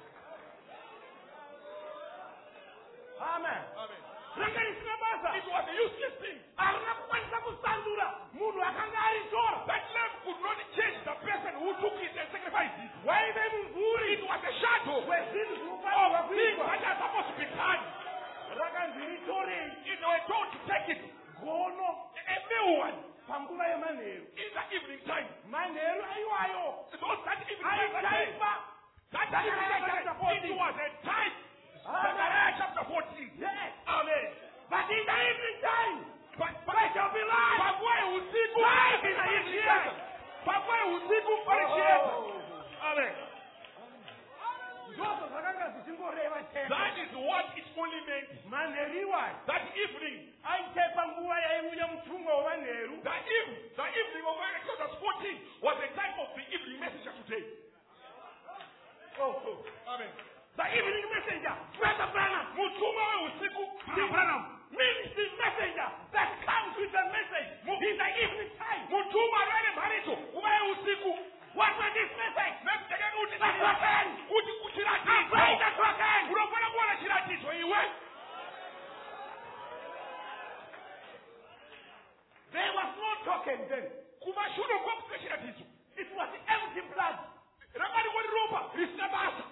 Amen. Amen. Ranga risina basa. It was a useless thing. Harina kukwanisa kusandura munhu akanga aritora. That lamb could not change the person who took it and sacrificed it. Waive mumvuri. It was a shadow Wezvinhu of zvinofanirwa things kuitwa. that are supposed to be done. Rakanzi ritorei. If they were told to take it, Gono a new one panguva yemanheru. in the evening time. Manheru aiwayo. Those that evening time, that day, Aichaipa. that evening time, it was a time. Zechariah chapter fourteen. Yes. Amen. But in the evening time, But there shall be light. panguva yeusiku, Light in the evening time. panguva yeusiku parichiedza. Amen. Ndozvo zvakanga zvichingoreva chete. That is what it only meant. Manheru iwayo That evening, aichaipa nguva yaiuya mutumwa wemanheru. the evening, the evening of Exodus fourteen was the time of the evening messenger today. Oh, oh. Amen. The evening messenger, Brother Branham, Mutumwa weusiku, the means the messenger that comes with the message in the evening time. mutumwa rwene mharidzo nguva yeusiku. What was this message? Message yake kuti That's what then. kuti kuchiratidzo. Right, that's what then. Unofana kuona chiratidzo iwe. There was no token then. Kumashure kwakusina chiratidzo. It was empty blood. Rakati kwati ropa risina basa.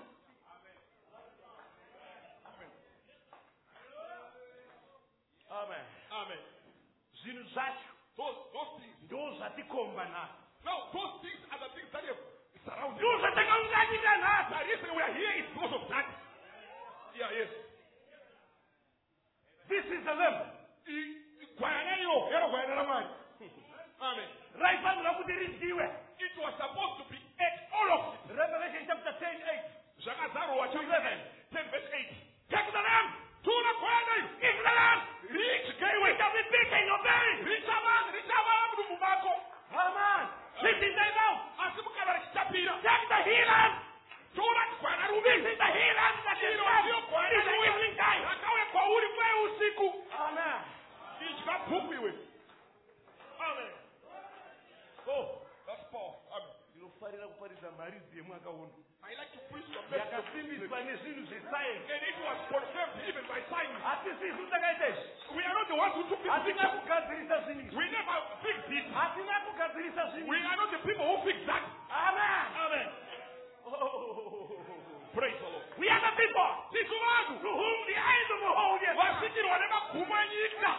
Amen. Amen. Zvinhu zvacho Those, those things. ndo zvatikomba nhasi. Now, those things are the things that have surrounded Ndo us. zvatakaunganira nhasi. The reason we are here is because of that. Yeah, yes. This is the lamb. Gwayana iro, yaro gwayana ramwari. Amen. Raifanira kuti ridyiwe. It was supposed to be ate, all of it. Revelation chapter ten eight. Zvakazarwa eleven. ten verse eight. Take the lamb. Tura gwayana iro. Eat the lamb. Richikeiwe. It shall be bitten in your belly. Richava, richava mudumbu mako. Amen. This is the mouth. Asi mukava richitapira. Take the healing. Tura gwayana rume. This is the healing that is Iro come. ndiyo It's gwayana the evening time. rakauya kwauri nguva yeusiku. Amen. Idya bhuku iwe. Amen. Oh. That's Paul. Amen. Ndinofarira kuparidza mari dzemu akaona. I like to preach the message. Yakasimbiswa nezvinhu zvesayensi. And it was confirmed even by science. Hatisisu takaita izvi. We are not the ones who took this Hatina picture. kugadzirisa zvinhu izvi. We never fixed it. Hatina kugadzirisa zvinhu We izvi. are not the people who fixed that. Amen. Amen. Oh. Praise the Lord. We are the people Tisu vanhu to whom the eyes of the whole yes. vasikirwa nemagumo enyika.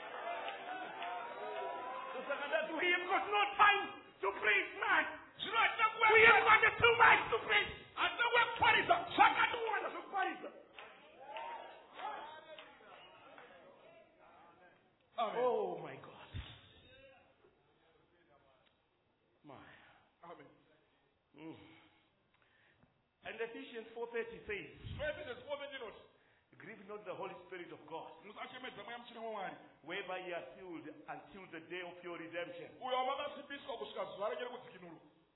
Saka ndati we have got no time to preach, man. Zvino hatina We have kuwa got too much to preach. hatina kuya kuparisa zvakatiwanda zvekuparisa. Amen. Amen. Oh my God. Ephesians four thirty says, So Ephesians four thirty not. grieve not the Holy Spirit of God, Musachemedza mweya muchina mwamwari. whereby ye are sealed until the day of your redemption. Uyo wamakasimbidzwa kusvika zuva renyu rekudzikinurwa.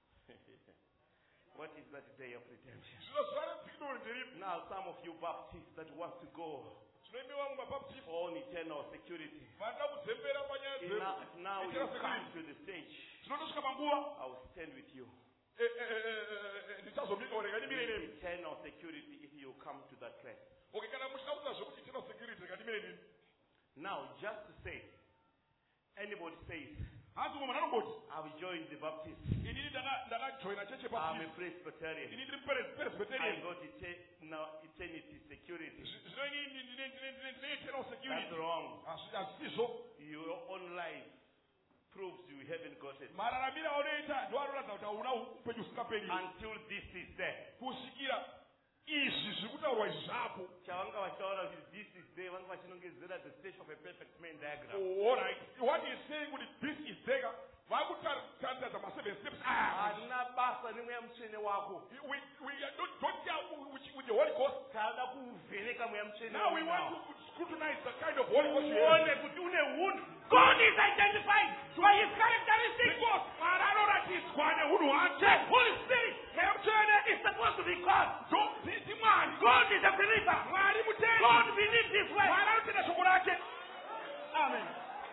What is that day of redemption? Zvino zuva redzikinuro ndiripi? Now some of you Baptists that want to go Zvinoimiwa mumabhaptist. on eternal security, Vanoda kudzembera panyaya and now, now you Eternal come security. to the stage, Tinotosvika panguva. I will stand with you. Ndichazomika ndimire nemi. Eternal security if you come to that place. Okay, kana muchitakuza zvokuti eternal security ndimire nemi. Now, just to say, anybody says, Hanzi mumwe anongoti. I've joined the Baptist, Inini ndakajoina cheche I'm Baptist. a Presbyterian, Inini ndiri I Presbyterian. got ete- now eternity security. Zvino inini ndine ndine eternal That's security. wrong. Hazvisizvo. Your own life proves you haven't got it. Mararamiro aunoita ndo anoratidza kuti hauna upenyu usingaperi. Until this is there. Kusvikira izvi zviri kutaurwa izvi zvapo. Chavanga vachaura kuti this is there, vanga vachinongedzera the stage of a perfect man diagram. Alright. What he is saying kuti this is there. Vakutarisa ma seven steps. Ah. Hazina basa nemweya mutsvene wako. We we don't don't care with, with the Holy Ghost. Tada kuvheneka mweya mutsvene Now we wako. want to scrutinize the kind of Holy Ghost you have. Uone kuti une hunhu. God is identified by his characteristics. Because Mwari anoratidzwa neunhu hwake. Holy Spirit Mweya mutsvene is supposed to be God. ndobviti Mwari. God is a believer. Mwari mutendi. God believes his way. Mwari anotenda shoko rake. Amen.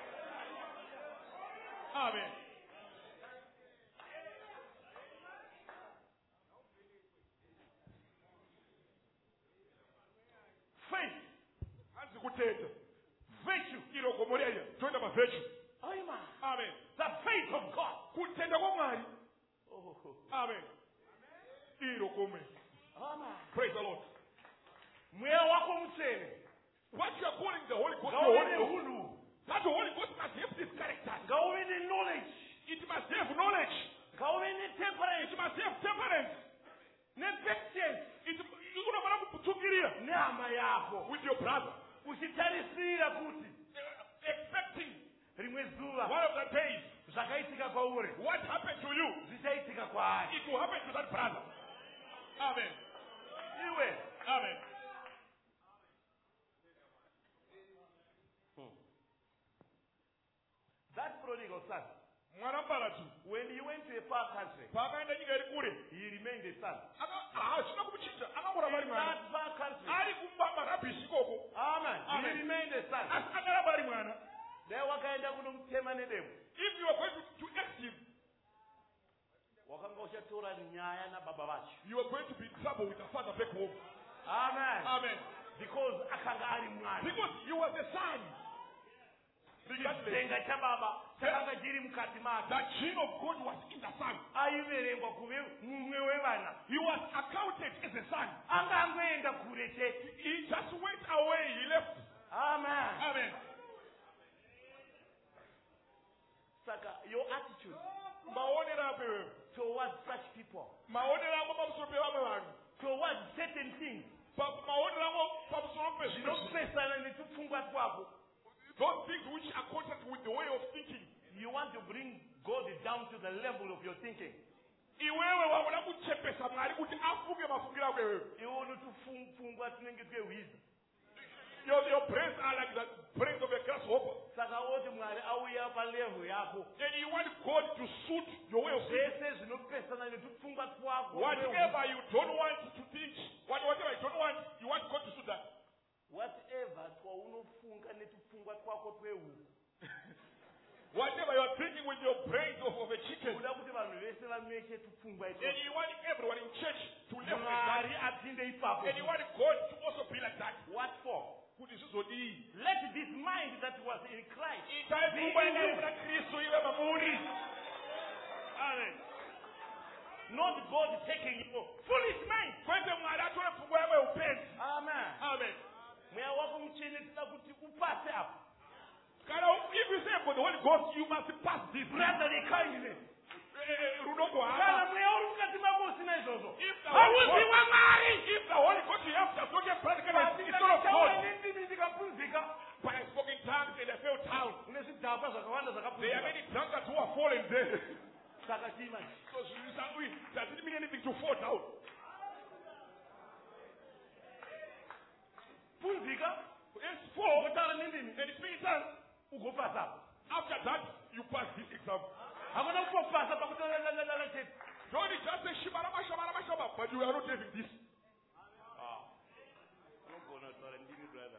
Amen. Faith, Hanzi kutenda. virtue, Irogomoreya. Toenda mavirtue. Amen. Amen. The faith of God. Kutenda kwaMwari. Oh, Amen. Irogome. amen. Praise the Lord. Mweya wako mutsvene What you are calling the Holy Ghost, the ngauve Holy Ghost, nehunhu, that the Holy Ghost must have this character. ngauve neknowledge, It must have knowledge. ngauve It netemperance, must have temperance. nepatience, It unofanira kutsungirira nehama yako, with your brother, uchitarisira kuti uh, expecting rimwe zuva one of the days zvakaitika kwauri what happened to you, zvichaitika kwaari. it will happen to that brother. Amen. Iwe Amen. that prodigal son, Mwana mbaratu when he went to a far country, paakaenda nyika iri kure he remained a son. hazvina kumuchinja akangoramba ari In mwana that far country, ari kumarabhisi ikoko amen, Amen. he remained a son. asi akaramba ari mwana. There wakaenda kunomutema nedemo, If you are going to, to ask him, wakanga uchatora nyaya nababa vacho. you are going to be in trouble with the father back home. Amen. Amen. Because akanga ari mwana. Because you are the son. Regardless, Chizenga chababa chakanga chiri mukati make. the gene of God was in the son. Aiverengwa kuve mumwe wevana. He was accounted as a son. Anga angoenda kure chete. He just went away. He left. Amen. Amen. Saka, your attitude Maonera ako wewe. towards such people, Maonera ako pamusoro pevamwe vanhu. towards certain things, Pa- maonera ako pamusoro pezvinhu. zvinopesana netupfungwa twako, Those things which are constant with the way of thinking. you want to bring God down to the level of your thinking. Iwewe wakuda kuchepesa Mwari kuti afunge mafungiro ako iwewe. You want to pfungwa tunenge twewiza. Your, your brains are like the brains of a grasshopper. Saka oti Mwari auya palevel yako. And you want God to suit your way of thinking. Zvese zvinopesana netupfungwa twako. Whatever you don't want to think, what- whatever you don't want, you want God to suit that. Whatever twaunofunga netupfungwa twako twehuku. Whatever you are thinking with your brains of, of a chicken, Uda kuti vanhu vese vameke tupfungwa and itwo. you want everyone in church to live like Mwari that, apinde ipapo. and you want God to also be like that. What for? Kuti zvizodii? Let this mind that was in Christ Itai be pfungwa in you. inenge muna Kristu ive mamuri. Amen. Not God taking you. Foolish mind. Kwete Mwari atore pfungwa yako yeupenzi. Amen. Amen. Mweya wako mutsvene tinoda kuti upase apo. Kana if you say for the Holy Ghost, you must pass this. Brotherly kindness. Eh, rudo kuhamba. Kana mweya uri mukati mako usina izvozvo. If the Hauzi Holy Ghost, waMwari. if the Holy Ghost you have does not get practical as it's not of Ndakataura God. nendimi ndikapunzika. But I spoke in tongues and I fell down. Une zvidhakwa zvakawanda There are zvakapunzika. many drunkards who are fallen there. Saka chii manje? So you say, does it mean anything to fall down? Punzika. S four. Kutala nindini. And speak in tongues. Ukupasa. After that, you pass this exam. Hakuna kupasa pakutala la la la la cheti. Don't just say shibarama shabarama shaba, but you are not having this. Ah. No bono tole ndini brother.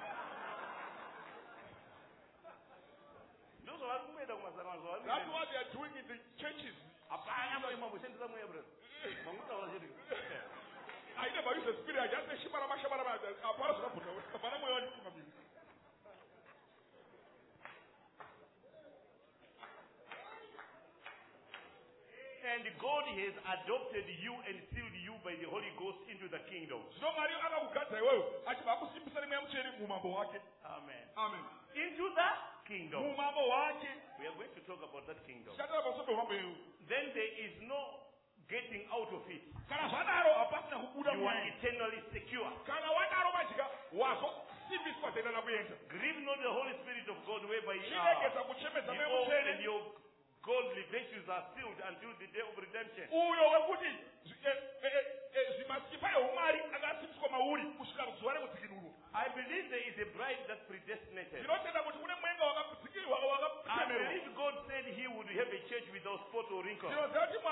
Ndozo wakumeda kumasana zwa. That's what they are doing in the churches. Apana mwe mambo shendza mwe brother. Manguta wala cheti. I never use the spirit. I just say shibarama shabarama. Apara sura puta. Apana mwe wani kuma mimi. And God has adopted you and sealed you by the Holy Ghost into the kingdom. Amen. Amen. Into the kingdom. We are going to talk about that kingdom. Then there is no getting out of it. You are eternally secure. Grieve not the Holy Spirit of God, whereby you are. The old and your godly virtues are sealed until the day of redemption. I believe there is a bride that's predestinated. I believe God said he would have a church without spot or wrinkle. I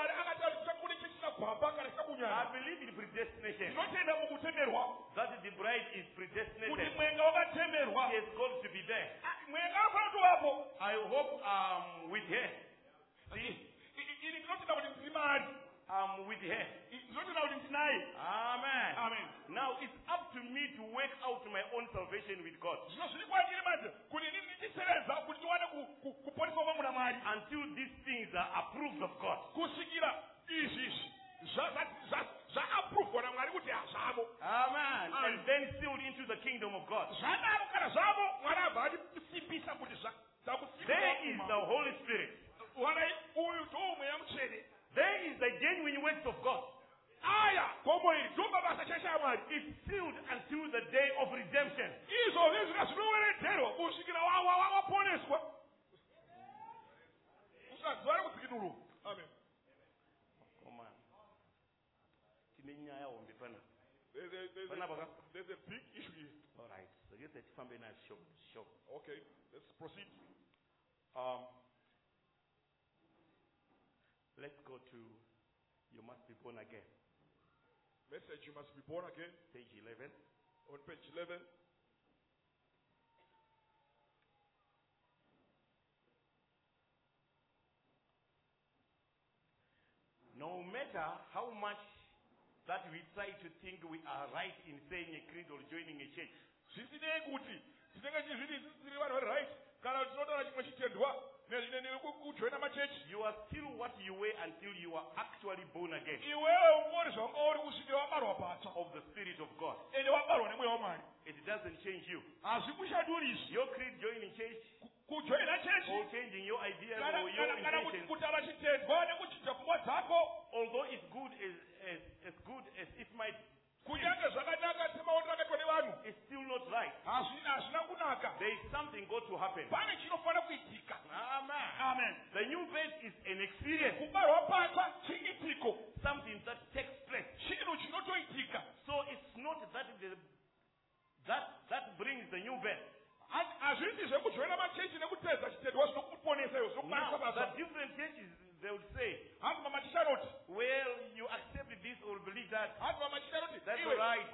believe in predestination. That the bride is predestinated. She has got to be there. I hope um, with her. See? I'm with her. Amen. Amen. Now it's up to me to work out my own salvation with God. Until these things are approved of God. Amen. And then sealed into the kingdom of God. There is the Holy Spirit. There is the genuine works of God. It's sealed until the day of redemption. Amen. Come on. There's a, there's, a, there's a big issue here. All right. So get that family now. Show, show. Okay, let's proceed. Um, Let's go to You Must Be Born Again. Message, You Must Be Born Again. Page eleven. On page eleven. No matter how much that we try to think we are right in saying a creed or joining a church, you are still what you were until you are actually born again of the Spirit of God. It doesn't change you. Your creed joining church or changing your ideas or your intentions, although it's good as, as, as good as it might, it's still not right. There is something got to happen. Amen. Amen. The new birth is an experience. Something that takes place. So it's not that the, that that brings the new birth. Now, the different churches, they would say, well, you accept this or believe that. That's all right.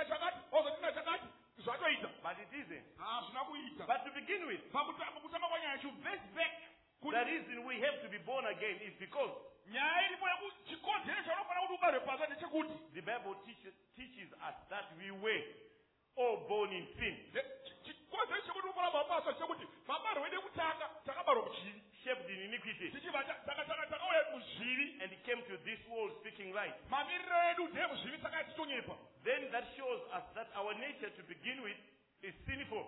But it isn't. But to begin with, to base back, the reason we have to be born again is because the Bible teaches, teaches us that we were all born in sin. Shaped in iniquity. And he came to this world speaking light. Then that shows us that our nature to begin with is sinful.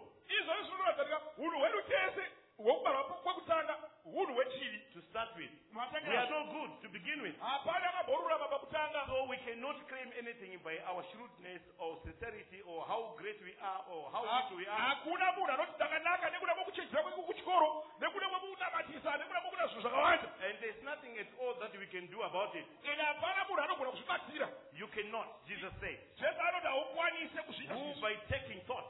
To start with, we are no good to begin with. So we cannot claim anything by our shrewdness or sincerity or how great we are or how rich we are. And there's nothing at all that we can do about it. You cannot, Jesus said. Who by taking thought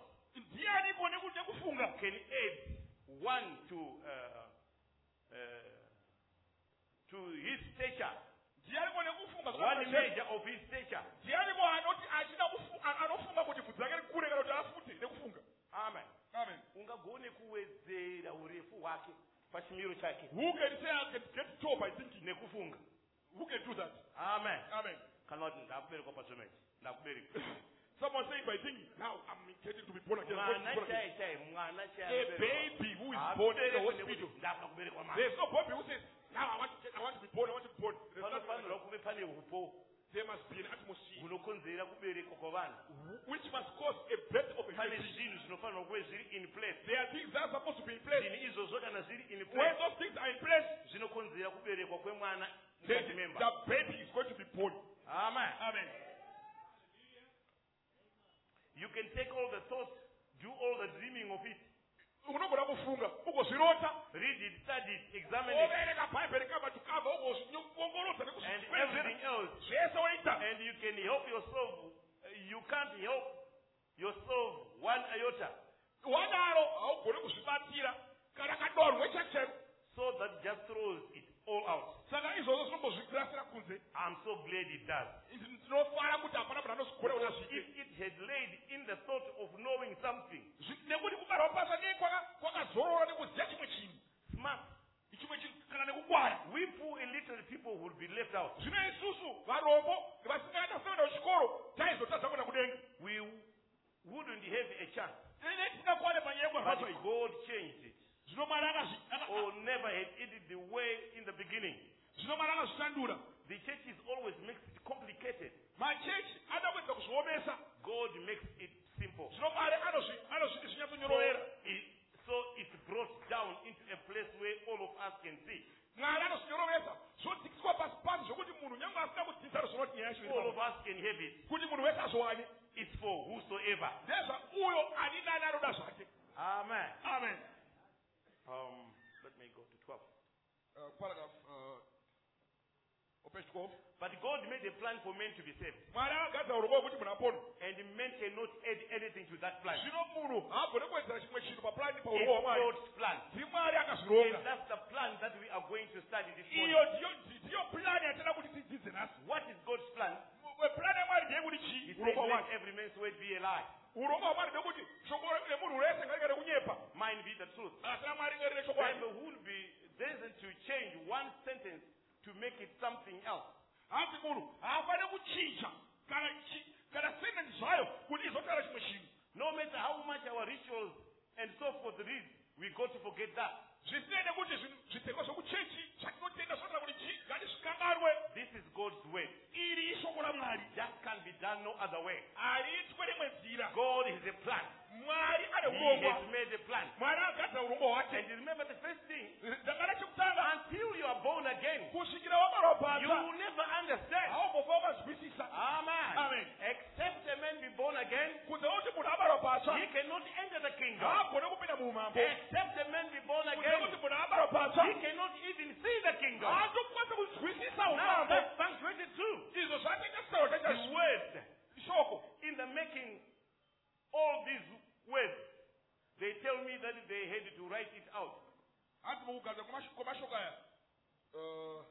can add one to uh, uh, to his stature, ndiyalimo nekufunga one measure of his stature. ndiyalimo anoti achida anofunga kuti bvudzi rake rikure kana kuti afute nekufunga. Amen. Amen. Ungagone kuwedzera urefu hwake pachimiro chake. Who can say I can get top by thinking? Nekufunga. Who can do that? Amen. Amen. Kana kuti ndakubereka pachomene. Ndakubereka. Someone saying by thinking, now I'm intending to be born again. Mwana chai chai, mwana chai. A baby who is born in the hospital. Ndakubereka mwana. There's no baby who says, now I want to get, I want to be born, I want to be born. There's nothing like Panofanira that. kuve pane upo There must be an atmosphere hunokonzera kubereka kwavana. which must cause a birth of a Pane baby. zvinhu zvinofanirwa kuve zviri in place. There are things that are supposed to be in place. Zvinhu izvozvo kana zviri in When place, those things are in place, zvinokonzera kuberekwa kwemwana then mukati memba. the baby is going to be born. Amen. Amen. You can take all the thoughts, do all the dreaming of it, Unogona kufunga, ugozvirota, read it, study it, examine it, overenga Bible cover to cover, ugozviongorota and nekusvika everything else. zvese waita. And you can help yourself. You can't help yourself one iota. Wadaro haugoni kuzvibatira kana kadorwe chacheko. So that just throws it all out. Saka izvozvo zvinombozvirasira kunze. I'm so glad it does. Ndinofara kuti hapana munhu anozvikora Because kuti if azvike. it had laid in the thought of knowing something Nekuti kubarwa pasa nei kwakazorora nekuziya chimwe chinhu. smart, Chimwe chinhu kana nekungwara. we poor illiterate people would be left out. Zvino isusu varombo vasingaenda kuenda kuchikoro taizotadza kuenda kudenga. We wouldn't have a chance. Ine tisingakwane panyaya But yekwarwadzo iyi. God changed it. Zvino Mwari akazvi- Or never had it the way in the beginning. zvino Mwari akazvishandura. The churches always makes it complicated. Machechi ada kuedza kuzviomesa. God makes it simple. Zvino Mwari anozvi- anozviti So, zvinyatsonyorera. it, so it's brought down into a place where all of us can see. Mwari anozvinyorovesa zvodzikiswa pasi pasi zvokuti munhu nyange asina kudzidza ruzivo nyaya yacho iri All of pamusoro. us can have it. Kuti munhu wese azovane. It's for whosoever. Ndezva uyo ani nani anoda zvake. Amen. Amen. Um, let me go to twelve. Uh, paragraph uh, on page twelve. But God made a plan for men to be saved. Mwari akagadzira urongwa hwekuti munhu apone. And men cannot add anything to that plan. Zvino munhu haagone kuwedzera chimwe chinhu papurani It's paurongwa hwaMwari. God's plan. ndiMwari And akazvironga. that's the plan that we are going to study this Iyo morning. ndiyo ndiyo purani yatinoda kuti tidzidze nhasi. What is God's plan? Purani yaMwari ndeyekuti He chii? says, Urongwa let hwake. every man's word be a lie. Urongwa hwaMwari ndekuti shoko remunhu wese ngaringere kunyepa. Mine be the truth. Asi raMwari ngerire shoko There rake. will be, there isn't to change one sentence to make it something else. Asi munhu haafane kuchinja kana chi- kana sentence zvayo kuti izotaura chimwe chinhu. No matter how much our rituals and so forth read, we got to forget that. Zvisinei nekuti zvinhu zvitengo zvekuchechi zvatinotenda zvinotaura kuti chii ngazvikanganwe. This is God's word. Iri ishoko raMwari. Just can't be done no other way. Hariitwe rimwe nzira. God has a plan. Mwari ane He urongwa. has made a plan. Mwari akagadzira urongwa hwake. And remember the first thing, Ndakada chekutanga until you are born again, kusvikira wabarwa you pasi will never understand. haumbofa wakazwisisa. Amen. Amen. Except a man be born again, Kunze kuti munhu abarwa patsva he cannot enter the kingdom. haagone kupinda muumambo. Except a man be born Kunze again, kuti munhu abarwa patsva he cannot even see the kingdom. haatokwanisa kuzwisisa Now umambo. that's Psalm twenty-two. Izvo zvatenge chitauro The chacho word shoko. in the making all these words, they tell me that they had to write it out. Hanzi mukugadzira kwemash- kwemashoko aya. Uh,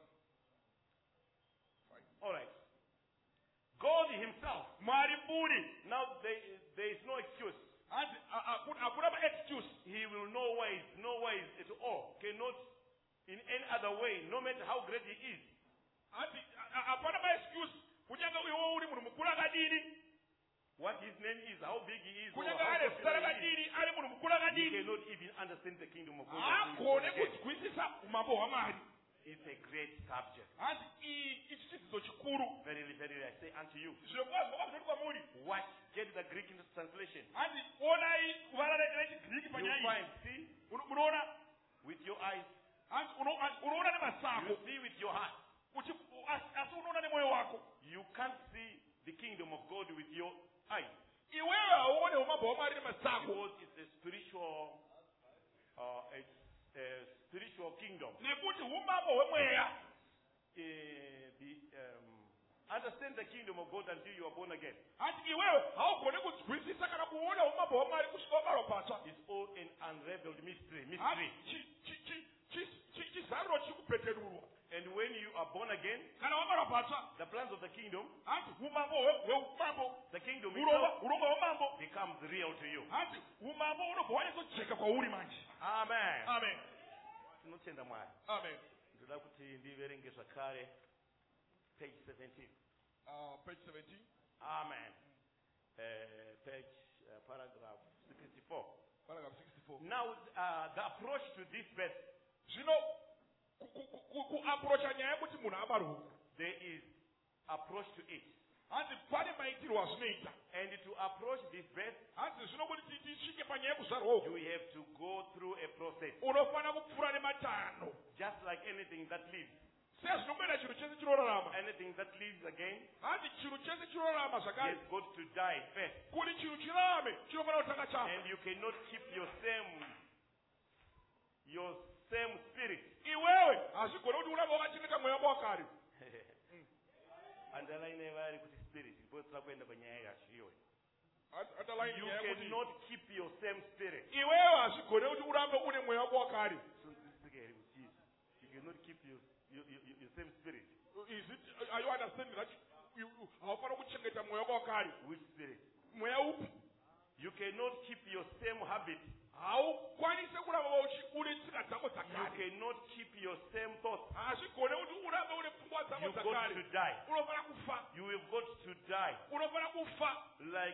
All right. God himself. Mwari mburi. Now there, there is no excuse. Hanzi a- a- hakuna ma-excuse. He will no ways, no ways at all. Cannot in any other way, no matter how great he is. Hanzi a- a- hapana ma-excuse. Kunyange iwe uri munhu mukuru akadini. What his name is, how big he is, or Kunyange how ane zita popular he is. rakadini ari munhu mukuru He akadini. cannot even understand the kingdom of God. Haagone kuzwisisa umambo hwaMwari. It's a great subject. Hanzi i- ichi chidzidzo chikuru. Verily, verily, I say unto you, Zvirokwazvo kwazvinoti kwamuri. watch, get the Greek translation. Hanzi onai kuvara rechigiriki You panyaya find, iyi. see, Uno- Munoona? with your eyes, Hanzi uno- hanzi unoona you nemasako. see with your heart. Uchi- asi asi unoona nemwoyo wako. You can't see the kingdom of God with your eyes. Iwewe hauone umambo hwaMwari nemasako. Because it's a spiritual, uh, it's a spiritual kingdom. Nekuti umambo hwemweya. Uh, the um, understand the kingdom of God until you are born again. ati iwewe haugone kunzwisisa kana kuona umambo wamwari kusvika wabaro patsva. It's all an unraveled mystery. Ati Mystery. chi- chi- chi- chi- chi- chizaruro chiri kupetenurwa. And when you are born again, Kana wabaro patsva. the plans of the kingdom, Ati umambo hwe- hweumambo. the kingdom Urongwa itself urongwa hwemambo. becomes real to you. Ati umambo unobva wanyatsodzeka kwauri manje. Amen. Amen. Tinotenda Mwari. Amen. Ndoda kuti ndiverenge zvakare page seventeen. Uh, page seventeen. Amen. Uh, page uh, paragraph sixty-four. Paragraph sixty-four. Now uh, the approach to this verse, Zvino kuapproacha nyaya yekuti munhu abarwe. there is approach to it. Hanzi pane maitirwo azvinoita. And to approach this verse, Hanzi zvino kuti tisvike panyaya yekuzvarwa uku. you have to go through a process, Unofanira kupfuura nematanho. just like anything that lives. Sezvinombera chinhu chese chinorarama. Anything that lives again, Hanzi chinhu chese chinorarama has zvakare. got to die first. Kuti chinhu chirarame chinofanira kutanga chafa. And you cannot keep your same, your same spirit. Iwewe hazvigone kuti urambe wakachengeta mweya wako wakare. Underline vari kuti spirit, ndipo tiri kuenda panyaya yazviyo. Underline You nyaya yekuti cannot keep your same spirit. iwewe hazvigone kuti urambe une mweya wako wakare. So this is you cannot keep your, your, your, your same spirit. Is it, are you understanding that you- you- haufanira kuchengeta mweya wako wakare? Which spirit? Mweya upi? You cannot keep your same habit. Haukwanise kuramba uchi- une tsika dzako You dzakare. cannot keep your same thoughts. Hazvigone kuti urambe une pfungwa dzako You've got to dzakare. die. Unofanira kufa. You have got to die Unofanira kufa like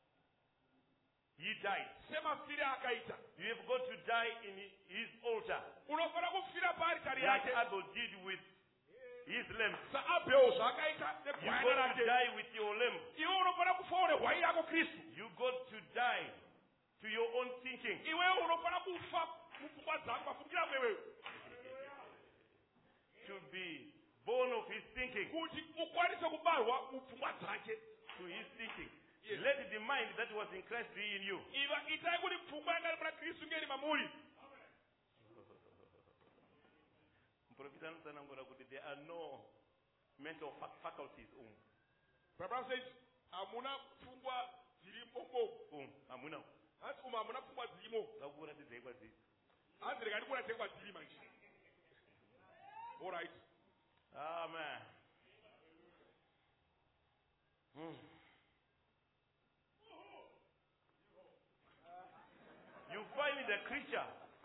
he died. semafire akaita. You have got to die in his altar, Unofanira kufira paaritari like yake. Abel did with his lamb. Saabheo zvaakaita You negwayana got to rake. die with your lamb. Iwe unofanira kufa une hwai yako Kristu. You got to die to your own thinking. Iwe unofanira kufa mupfungwa dzako mafungiro ako iwewe. To be born of his thinking. Kuti ukwanise kubarwa mupfungwa dzake. To his thinking. Yes. Let the mind that was in Christ be in you. Iva itai kuti pfungwa yanga iri muna Kristu ngeri mamuri. Muprofita anotsanangura kuti there are no mental fac- faculties um. Bible says hamuna pfungwa dzirimo mo. Um, hamuna. Hanzi umu hamuna pfungwa dzirimo. Ngakuratidzai kwadziri. Hanzi rega ndikuratidze kwadziri manje. All right. Amen. Hmm. You find the creature.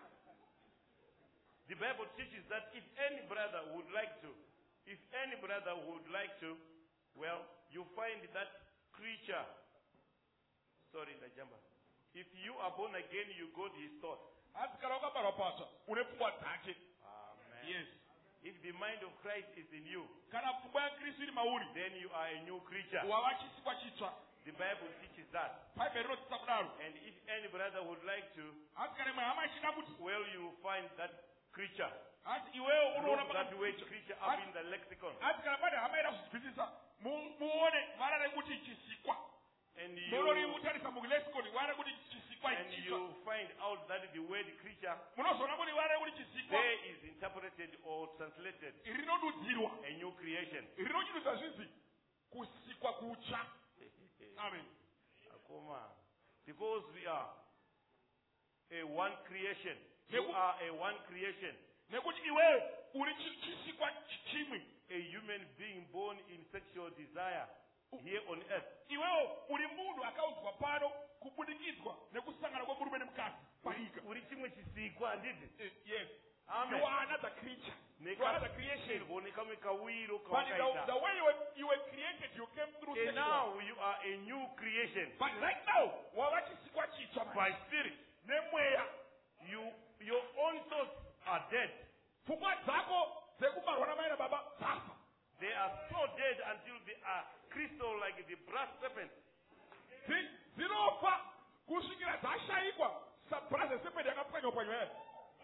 The Bible teaches that if any brother would like to, if any brother would like to, well, you find that creature. Sorry, Najamba. If you are born again, you got his thoughts. Hanzi kana wakabarwa patsva une pfungwa dzake. Amen. Yes. If the mind of Christ is in you, Kana pfungwa yaKristu iri mauri. then you are a new creature. Wava chisikwa chitsva. The Bible teaches that. Bhaibheri rinodzidza kudaro. And if any brother would like to, Hanzi kana imwe hama ichida kuti well, you will find that creature. hanzi iwewe unoona Look that word pakati. creature up in the lexicon. Hanzi kana pane hama ida kuzvinzwisisa mu- muone vara rekuti chisikwa. And Munori you, mutarisa mulexicon vara rekuti chisikwa and ichitsva. you find out that the word creature Munozoona kuti vara rekuti chisikwa there is interpreted or translated rinodudzirwa. a new creation. Rinochidudza zvinzi kusikwa kutsva. Amen. Akoma. Because we are a one creation. You Neku- are a one creation. Nekuti iwewe uri chi- chisikwa chi- chimwe. A human being born in sexual desire here on earth. Iwewe uri munhu akaudzwa pano kubudikidzwa nekusangana kwemurume nemukadzi panyika. Uri chimwe chisikwa handiti? Eh, Yes. Amen. You are another creature. You are another creation. Nekashirwo nekamwe kawiro But the, the kawakaita. way you were, you were created, you came through And sexual. now you are a new creation. But right now, wava chisikwa chitsva By spirit. nemweya. You, your own thoughts are dead. Pfungwa dzako dzekubarwa namai nababa dzafa. They are so dead until they are crystal like the brass serpent. Dzi- Dzinofa kusvikira dzashayikwa sabhurazi sepende yakapwanywa pwanywa yayo.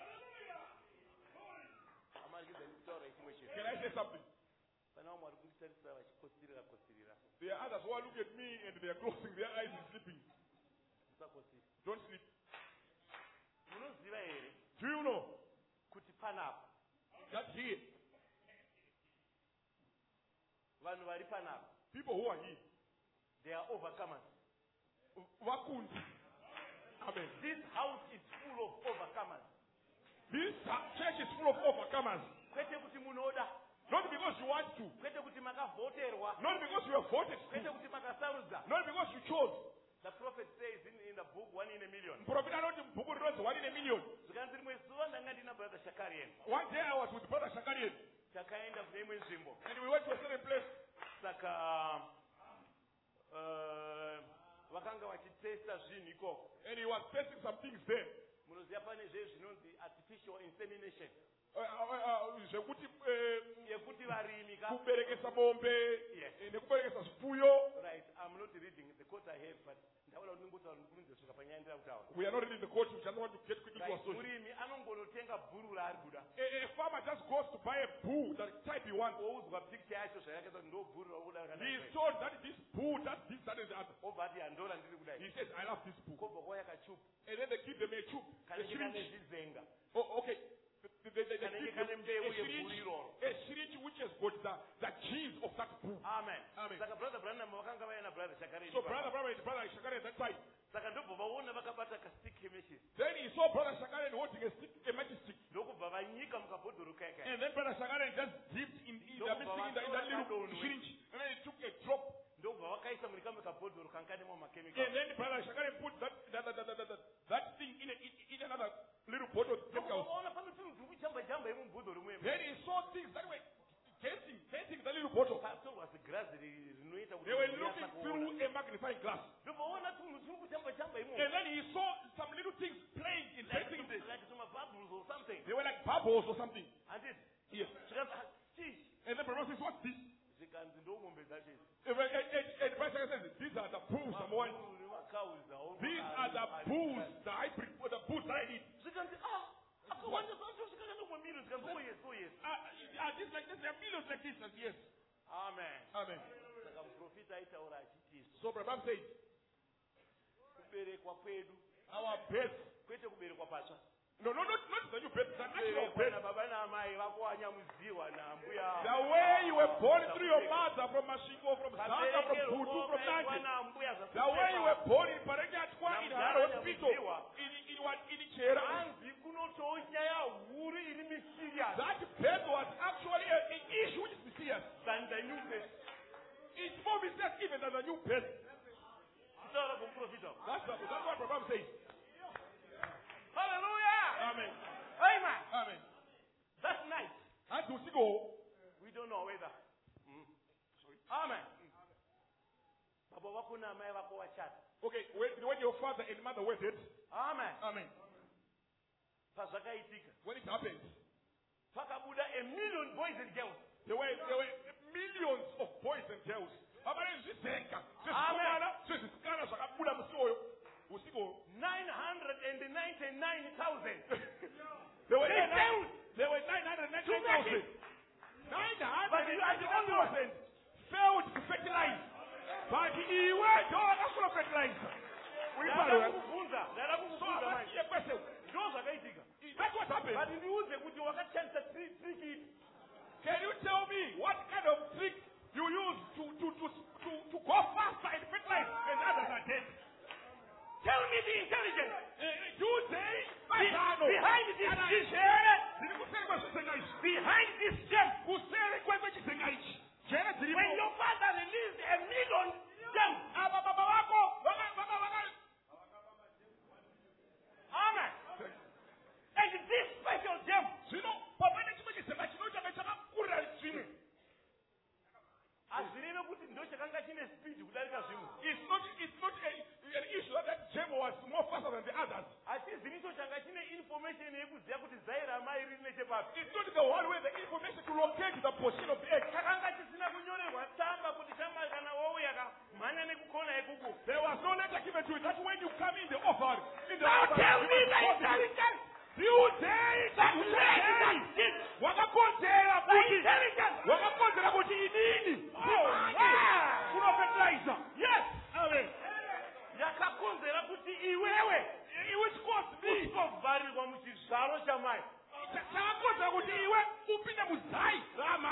Can I say something? There are others who are looking at me and they are closing their eyes and sleeping. Don't sleep. Munoziva here Do you know kuti panapa that here vanhu vari panapa, people who are here, they are overcomers. vakundi. Amen. This house is full of overcomers. This church is full of overcomers. Kwete kuti munoda, Not because you want to, kwete kuti makavhoterwa, not because you have voted kwete to, kuti makasarudza. not because you chose. The prophet says in, in the book one in a million. Prophet anoti mubhuku rinonzi one in a million. Zvikanzi rimwe zuva ndanga ndina brother Shakarian. One day I was with brother Shakarian Takaenda kune imwe nzvimbo. and we went to a certain place. Saka uh, vakanga vachitesta zvinhu ikoko. And he was testing some things there. Munoziva pane zvezvi zvinonzi artificial insemination. Uh, uh, uh, zvekuti uh, Yekuti varimi ka. kuberekesa mombe Yes. eh, nekuberekesa zvipfuyo. Right, I'm not reading the quote I have, but ndaula kuti ndingotaura ndikunze kusvika panyaya kutaura. We are not reading the quote. We just want to get quickly to Right, our story. murimi anongonotenga bhuru raari kuda. A, a farmer just goes to buy a bull, that type he wants. Oudzwa picture yacho zvayakaita kuti ndo bhuru rakuda He is rakadai. told that this bull does this, that, and the other. Obva ati handora ndiri kudai. He says, I love this bull. Kobva kwauya kachupa. And then they give them a chup, a Kanenge kane syringe. zvizenga. Oh, okay. They, they, they, they Kanenge give kane them mbeu a syringe, yebhuru iroro. a syringe which has got the, the genes of that bull. Amen. Amen. Saka brother Branham vakanga vaina brother Shakarian. So brother, brother, brother Shakarian at that time. Saka ndobva vaona vakabata kastick chemistry. Then he saw brother Shakarian holding a stick, a magic stick. Ndokubva vanyika mukabhodhoro kaka. And then brother Shakarian just dipped in, in the mixing in, the, in that little syringe. And then he took a drop. Ndokubva vakaisa murika mukabhodhoro kankanemo And makemikali. then brother Shakarian put that that, that, that, that, that, that thing in, a, in, in another little bottle of chemicals. Ndokubva pane tunhu turi kuchamba jamba yemubhodhoro mwemo. Then he saw things that were casing, casing the little bottle. Patorwa zigirazi rinoita kuti They were munhu looking anyatsa through kuona. a magnifying glass. Ndobvaona tunhu turi kuchamba jamba imomo. And then he saw some little things playing in Like dancing. some- like some bubbles or something. They were like bubbles or something. Handiti? Yes. Zvikanzi ah, chii? And then brother says, what's this? Zvikanzi ndomombe dzacho idzi. And, and, and, and brother Shakarian says, these are the bulls I'm wanting. Mabhuru nemakauzi awo- These are the bulls, the hybrid, the bulls that I need. Zvikanzi ah, akawanda zvacho zvikakanda kumwe miri zvikanzi oh yes, oh yes. Uh, uh, this like this, there are millions like this. And yes. Amen. Amen. Saka muprofita aitaura achiti isu So brother says, kuberekwa kwedu our birth. kwete kuberekwa patsva. No, no, not, not the new birth, the natural Kuberekwa birth. nababa namai vako wanyamudziwa nambuya. The way you were born through your mother from Mashingo, from Zanga, from Butu, from Nandi. The way you were born in Parengatwa, in Haro Hospital, in, in, in, in Chera. Hanzi kunotowo nyaya huru iri mysterious That birth was actually a- an issue which is mysterious. than the new birth. It's more mysterious even than the new birth. Kutaura kwomuprofita. That's, the, that's what Brother says. Hallelujah. Amen. Amen. Amen. That night, And to see go. we don't know whether. Mm. Amen. Baba vako namai vako vachata. Okay, when, when your father and mother were dead. Amen. Amen. Pazvakaitika. When it happened, Pakabuda a million boys and girls. there were, there were millions of boys and girls. Amen. nine hundred ninety-nine thousand. There were They nine- failed. there were nine hundred ninety-nine thousand. nine But you are the hundred only one. thousand failed to fertilize. But he went on after fertilizer. Ndada kukubvunza, ndada So kukubvunza I manje. ask you a question. Ndo zvakaitika. That's what happened. But ndiuze kuti wakachandisa tri- trick ipi. Can you tell me what kind of trick you use to to to to, to go faster and fertilize and others are dead? Tell me the intelligence. Uh, you say Be- behind this gem, behind this gem, when your father released a million gems. Amen. And this special gem, hazvirevi kuti ndo chakanga chine speed kudarika zvimwe. It's not it's not a, an issue that that gem was more faster than the others. Hachisi ndicho changa chine information yekuziva kuti zai ramai riri nechepapi. It's not the one where the information to locate the position of the egg. Chakanga chisina kunyorerwa tsamba kuti chama kana wauya kamhanya nekukona ikuku. There was no letter given to it. That's when you come in the offer. In the Now offer, tell you me must the go to it. intelligence. You say That you lady say. that did Wakakonzera the kuti intelligence. wakakonzera kuti inini Oh, wow. kunofertilizer. Yes. Amen. Yakakonzera kuti iwewe Which caused me. usikovharirwa muchizvaro chamai. Chakakonzera kuti iwe upinde muzai ramai.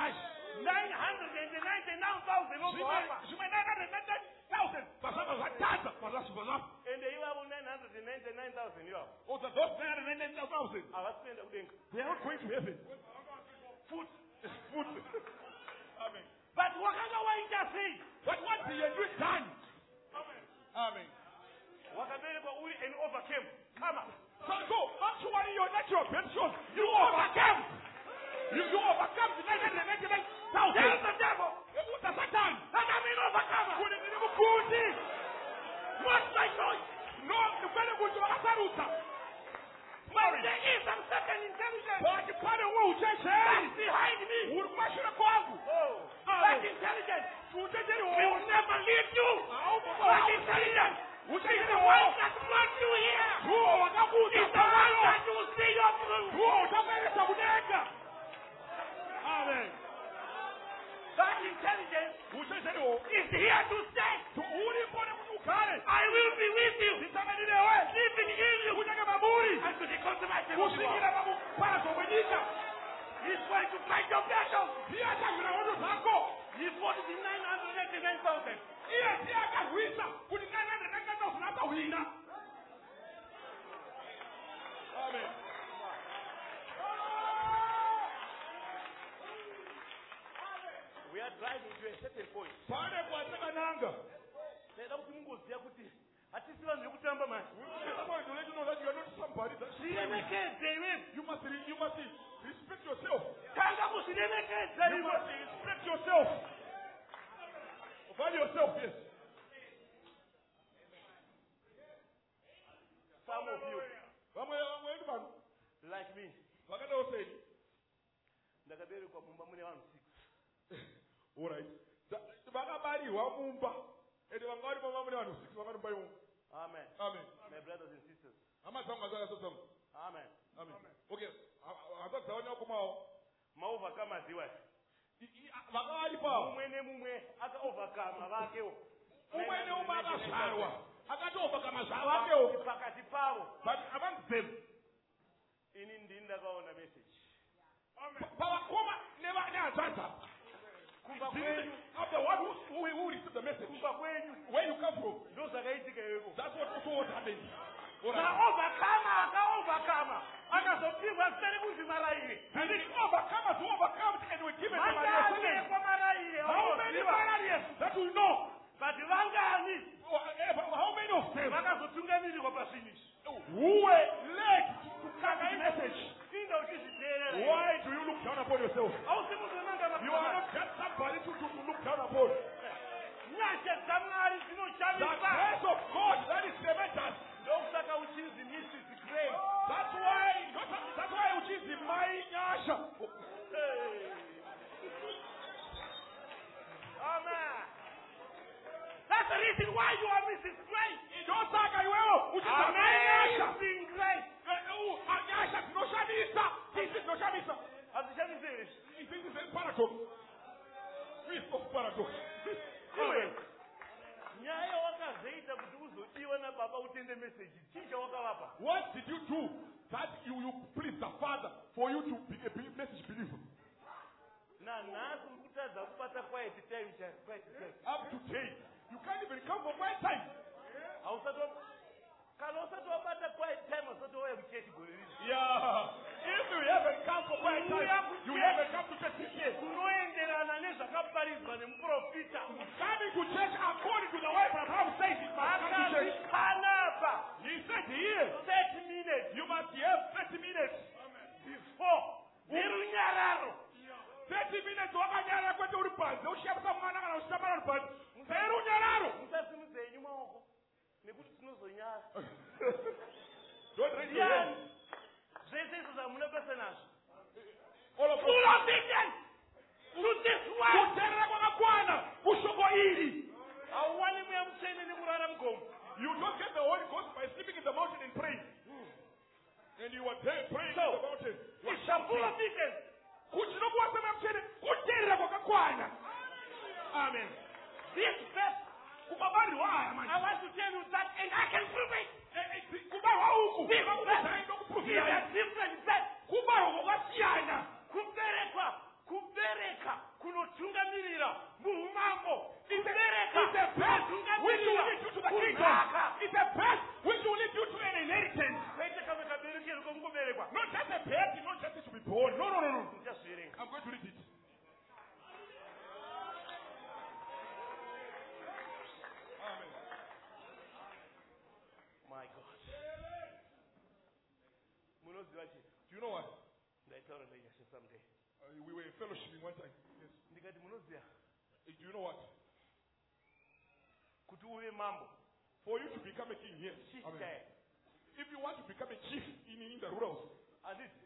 nine hundred ninety-nine thousand Zvimwe- zvimwe nine hundred ninety-nine thousand zvazvabva zvatadza pazvasvibva zvapa. and ivavo nine hundred ninety-nine thousand ivavo Also those nine hundred ninety-nine thousand, havasi kuenda kudenga. they are not going to heaven. Food. Food. Amen. But wakanga waita sei? But what the you done? Amen. Amen. Wakaberekwa uri and overcame. Kama. So, so actually your natural birth shows you overcame. You, you overcome the nine hundred ninety-nine thousand. Tell the devil. Uta Satan. that I mean overcome. Kuni nini mukundi. Not my choice. No, kwele kuti vakasarusa. But there is some certain intelligence But pane uwe ucheche. that's behind me. Uri kumashure kwangu. Oh, that intelligence Ucheche will never leave you. That intelligence Ucheche is the one that brought you here. Huo wakabuta It's the one that will see you through. Huo utaperesa kudenga. Amen. That intelligence Ucheche is here to stay. uri pone kuti ugare. I will be with you, Ndichangani newe. living in you, Kunyanga maburi. and to the consummation of the Kusvikira world. pakuparazo kwenyika. He's going to fight your battles. Iye achagwira hondo dzako. He fought the nine hundred ninety-nine thousand. Iye ndiye akarwisa kuti nine hundred ninety-nine thousand akawina. Amen. We are driving to a certain point. Pane kwatakananga. Tinoda kuti mungoziya kuti hatisi vanhu vekutamba manje. I want to let you know that you are not somebody that Zviremekedze iwe. you must you must respect yourself. Tanga kuzviremekedza You iwe. must respect yourself. Value yourself, yes. Some of you, Vamwe vamwe vedu vanhu like me, vakadao sei. ndakaberekwa mumba mune vanhu six. All right. Vakabarirwa mumba. Ende vanga vari mumba mune vanhu six vakanomba imo. Amen. Amen. My brothers and sisters. Hama dzangu ngazaka sosamu. Amen. Amen. Okay. Hata dzaona kumawo. Maovercome ziwa. Vanga vari pawo. Mumwe nemumwe akaovercome vakewo. Umwe neumwe akazvarwa. Akatoovakama zvavakewo. Pakati pavo. But among them. Ini ndini ndakaona message. Pavakoma nehanzvadza. Kumba kwenyu. After one who, who, who received the message. Kumba kwenyu. Where you come from. Ndozvakaitika iwepo. That's what also what happened. All right. Maovercome akaovercome. Akazopirwa seri kunzi maraire. And the overcomers who overcome and were given the Vangani maraire. kwa maraire. How many maraires that we know? But vangani. How many of them? Vakazotungamirirwa pazvinizvi. Who were led to carry the message? Inda uchizviteerera. Why do you look down upon yourself? Hausi munhu unanga You are not just somebody to, to, to look down upon. nyasha dzamwari The dzinoshamisa. grace of God that is tremendous. Ndokusaka uchinzi Missus Grace. That's why, that's why which is the my nyasha. Hey. Amen. That's the reason why you are Missus Grace. Don't talk about which is the my nyasha. Amazing grace. Nyasha dzinoshamisa. This is noshamisa. Hazishamisi here. This is a paradox. Twist of paradox. Iwe. Nyaya wakazoita kuti uzodiwa nababa utende message. Chii chawakavapa? What did you do that you, you please the Father for you to be a be- message believer? Na nhasi urikutadza kubata quiet time cha quiet time. Up to date. You can't even come for my time. Hausato kana usati wabata quiet time usati wauya kuchechi gore rino. Yeah. If you haven't come for my time, you haven't come to church this year. Kunoenderana nezvakaparidzwa nemuprofita. Coming to church according to the way Abraham says it must come to church. Panapa. He said here, thirty minutes you must have thirty minutes. before. Nerunyararo. thirty minutes wakanyara kwete uri panze ushamisa mwana kana ushamara uri panze. Nerunyararo. Musasimudze henyu maoko nekuti tinozonyara. Don't raise your Yani hand. zvese izvo zvamuna basa nazvo. All of Full us. obedience to this word. Kuteerera kwakakwana kushoko iri. Hauwani mweya mutsvene nekurara mugomo. You don't get the Holy Ghost by sleeping in the mountain and praying. And you are there praying So, in the mountain. You are It's a full shouting. obedience. Kuti nokuwasema mchene kuteerera kwakakwana. Amen. This verse, Kubabarirwa haya I manje. want to tell you that and I can prove it. Eh, eh, kubarwa uku. This Kuzaenda verse, kupufira. there are different verses. Kubarwa kwakasiyana. Kuberekwa, kubereka, kuno Not just a baby, not just to be born. No, no, no, no. Just reading. I'm going to read it. Amen. My God. Munoziva chii? Do you know what? Ndaitaura nenyasha someday. Uh, we were in fellowship one time. Yes. Ndikati munoziva? Uh, Do you know what? Kuti uve mambo. For you to become a king, yes. Chief Amen. guy. If you want to become a chief in, in the rurals, Anditi.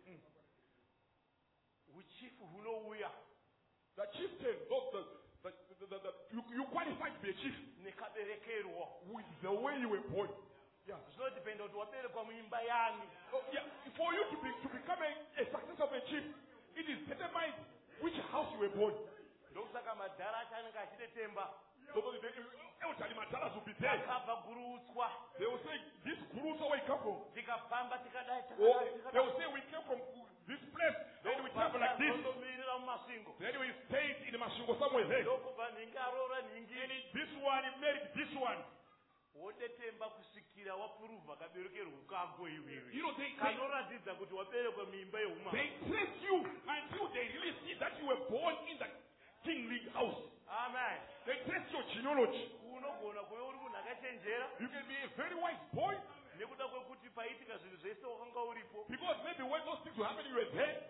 Uchifu hunouya. the chieftain, those, the, the, the, the, the, you, you qualify to be a chief Nekaberekerwa. with the way you were born. Yeah. Zvinodependa kuti waberekwa muimba yani. Oh, yeah. For you to be to become a, a successor of a chief, it is determined which house you were born. Ndokusaka madhara acho anenge achidetemba. So the elderly matalas will be there. Takabva gurutswa. They will say, this guru where you come from. Tikafamba tikadai Or takadai they will tikadai. say, we came from this place. Then we travel like this. Ndomirira mumasvingo. Then we stayed in the Mashingo somewhere there. Ndokubva nhingi aroora nhingi. This one married this one. Wodetemba kusvikira wapuruvha kaberekerwa ukako iwewe. You know, they, they, Kanoratidza kuti waberekwa muimba yeumambo. they trace you until they really see that you were born in the kingly house. Amen. They trace your genealogy. Unogona kuve uri munhu akachenjera. You can be a very wise boy Nekuda kwekuti paitika zvinhu zvese wakanga uripo. because maybe when those things were happening, you were there.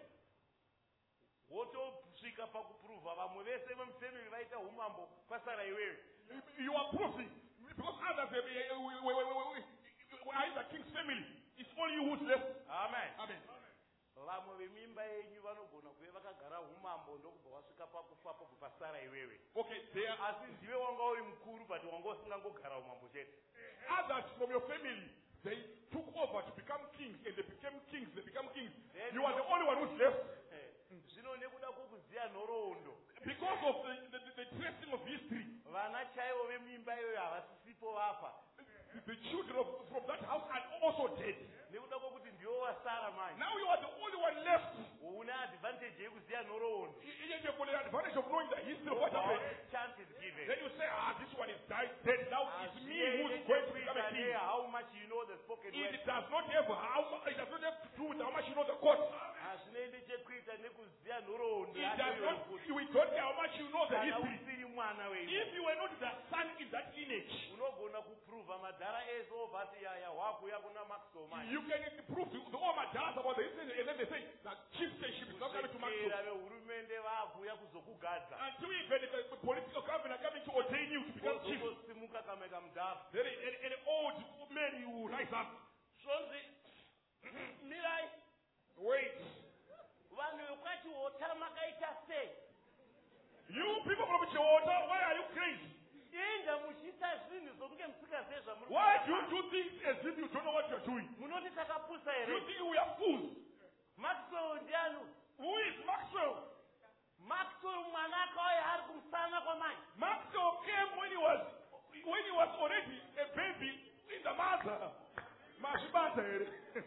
Wotosvika pakupuruvha vamwe vese vemufamily vaita umambo kwasara iwewe. You are proving because others uh, uh, we, we, we, we, we are in the king's family. It's only you who's left. Amen. Amen. Vamwe vemimba yenyu vanogona kuve vakagara umambo ndokubva wasvika pakufapo kupasara iwewe. Okay, they are Asi ndiwe wanga uri mukuru but wanga usingangogara umambo chete. others from your family. They took over to become kings and they became kings. They become kings. Then You are the only one who's left Eh, zvino nekuda kwokuziya nhoroondo. because of the, the, the, the tracing of history. Vana chaivo vemimba iyoyo havasisipo vafa. The children of, from that house are also dead. Nekuda kwokuti ndiwo wasara manje. Now you are the only one left. Una advantage yekuziya nhoroondo. You you have the advantage of knowing the history of what happened. Chance is given. Then you say, ah, this one is died, dead. Now it's me who's going to become a king. How much you know the spoken word. It does not have how it does not have to do with how much you know the court. Hazvinendi chekuita nekuziya nhoroondo. It does not. We don't care how much you know the Kana history. usiri mwana If wenyu. you were not the son in that lineage, Unogona kuprova madhara ese obva ati yaya wakuya kuna Maxwell manje. you can prove the, the all my doubts about the history, and then they say that chieftainship is not coming to Maxwell. Kusvikira vehurumende vakuya kuzokugadza. Until even the, the political government are coming to ordain you to become chief. Wozosimuka kamwe kamudhavu. Then an, an old man will rise up. Svonzi mirai Wait. vanhu vekwati hota makaita sei? You people from Chihuahua, why are you crazy? Enda muchiita zvinhu zvokunge musikazei zvamuri. Why do you do things as if you don't know what you're doing? Munoti takapusa You here. think we are fools? Maxwell ndiani? Who is Maxwell? Maxwell mwana akauya ari kumusana kwamai. Maxwell came when he was when he was already a baby in the mother. Mashibata here.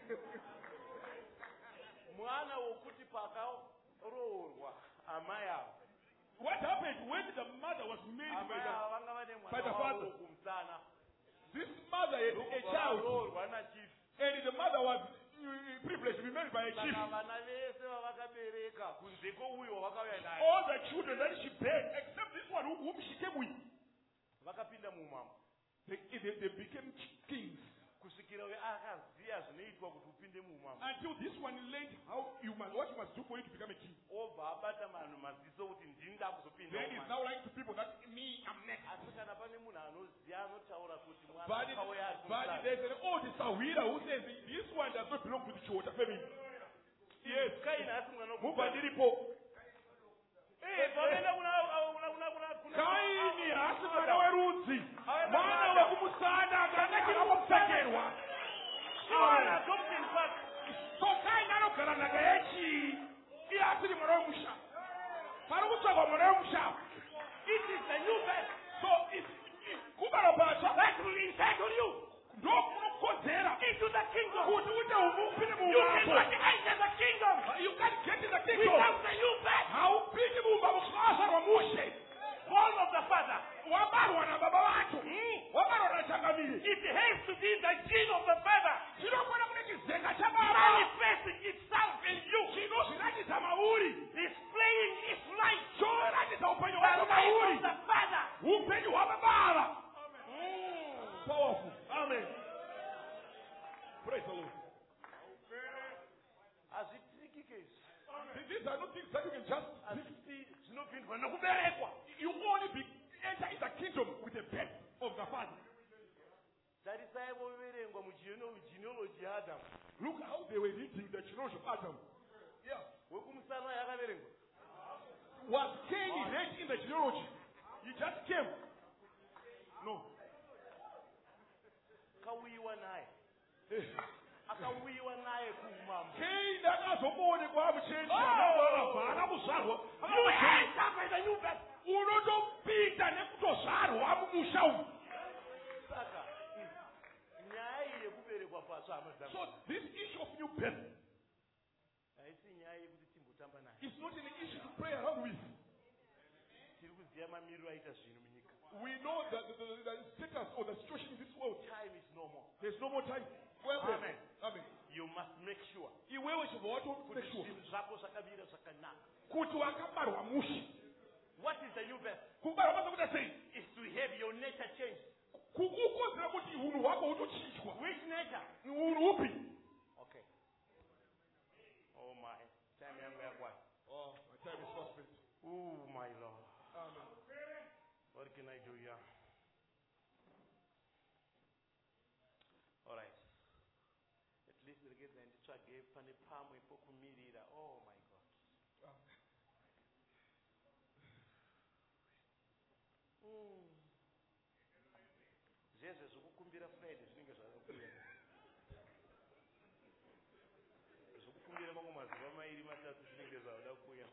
Mwana wokuti pakaroorwa amai avo. What happened when the mother was married by Amai the, avo vanga vane by the mwana father? wavo kumusana. This mother had a child, Varoorwa nachief. and the mother was uh, privileged to be married by a chief. Saka vana vese vavakabereka kunze kwouyo wavakauya naye All the children that she bare, except this one who- whom she came with, vakapinda muumambo. they, they, they became kings. Kusvikira uyo akaziya zvinoitwa kuti upinde muumambo. Until this one learned how you must, what you must do for you to become a king. Obva abata vanhu maziso kuti ndinda kuzopinda Then he's muumambo. now lying to people that me, I'm next. Asi kana pane munhu anoziya anotaura kuti mwana But, it, akauya ari but kumusana. there's an old Sawira who says this one does not belong to the Chihuahua family. Yes. Kaini asi mwana wokumusana. Mubadiripo. Eh, pamene kuna- kuna- kuna- kuna- kuna- Kaini hasi mwana werudzi. Mwana wekumusana akapfekerwa. Iwana adopted father. So Kaini anogara nhaka yechi. Iye asiri mwana wemusha. Pari kutsvagwa mwana wemusha. It is the new birth So it's kubara patsva that will entitle you ndokunokodzera into the kingdom. kuti uite umupinde You cannot muumambo. enter the kingdom You can't get in the kingdom. without the new birth. Haupindi muumambo kusvika rwamushe. Born of the father. Wabarwa nababa vacho. Mm. Wabarwa nachangamire. It has to be the gene of the father Chinofana kune chizenga chababa. manifesting itself tickets. These are not things that you can just. Asisi zvinopindwa nokuberekwa. You only be, enter in the kingdom with the birth of the Father. Tarisai voverengwa mugenealogy yaAdamu. Look how they were reading the genealogy of Adam. Yeah. Wekumusana yakaverengwa. Was Cain read in the genealogy? He just came. No. Kauyiwa naye. Akauyiwa naye kumama. Cain akazomone kwamuchenja akazvarwa. You end up in the new birth. Unotopinda nekutozvarwa mumusha umu. Saka nyaya yekuberekwa pasva amazamu. So this issue of new birth haisi nyaya yekuti timbotamba nayo. is not an issue to pray around with. Tiri kuziva mamiriro aita zvinhu munyika. We know that the, the, the status or the situation in this world. Time is no more. There's no more time. Well, Amen. Amen. You must make sure Iwewe chivoti kuti make sure zvinhu zvako zvakamira zvakanaka. kuti wakabarwa mushi. What is the new birth? Kubarwa basa kuti sei? Is to have your nature changed. Kukukonzera kuti unhu hwako hutochinjwa. Which nature? Unhu upi? Okay. Oh my. Time yangu yakwana. Oh, my time is fast spent. Oh my Lord. Amen. What can I do here? All right. At least we get the nditsvage pane pamwe pokumirira. Oh my God. Mm. Zvese zvokukumbira Friday zvinenge zvakakuya. Zvokukumbira mamwe mazuva mairi matatu zvinenge zvada kuya.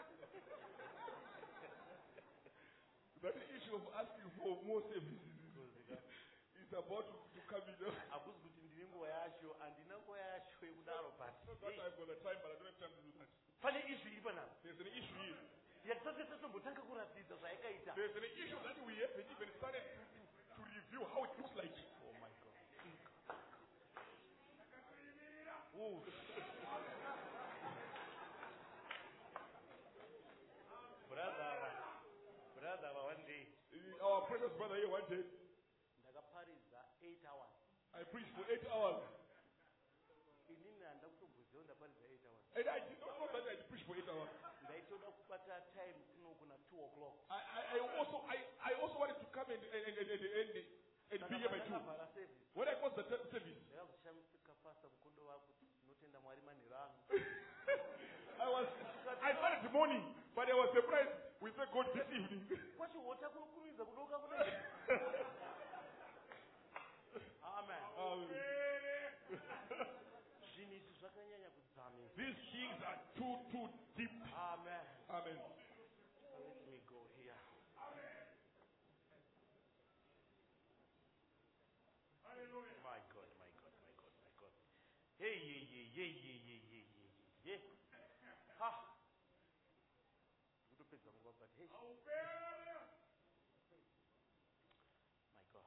That the issue of asking for more services is about to, to come in. Hakuzi kuti ndine nguva yacho, handina nguva yacho yekudaro pasi. Not that I've got the time, but I don't have time to do that. Pane issue iri panapa. There's an issue here. Yatisati tatombotanga kuratidza zvayakaita. There's an issue that we haven't even started to, to, to review how it looks like. Oh my God. Ooh. Brother, brother, one day. Our precious brother here one day. Ndakaparidza eight hours. I preached for eight hours. Inini handakutomboziva ndaparidza eight hours. And I did not know that I preached for eight hours. Ndaitoda kubata time kuno kuna two o'clock. I, I, I also I, I also wanted to come and and and and, and, and be here by two. When I closed the t- service, ndakazoshamisa pastor mukondo wako notenda Mwari manhero angu. I was I started the morning, but I was surprised with the God this evening. Kwacho wota kunokurumidza kudoka kudai. Amen. Um, Zvinhu izvi zvakanyanya kudzamisa. these things are too too deep. Amen. Amen. Let me go here. My God, my God, my God, my God. Hey, hey, hey, hey, hey, hey, hey, hey, hey. Ha. Kutopedza nguva but hey. My God.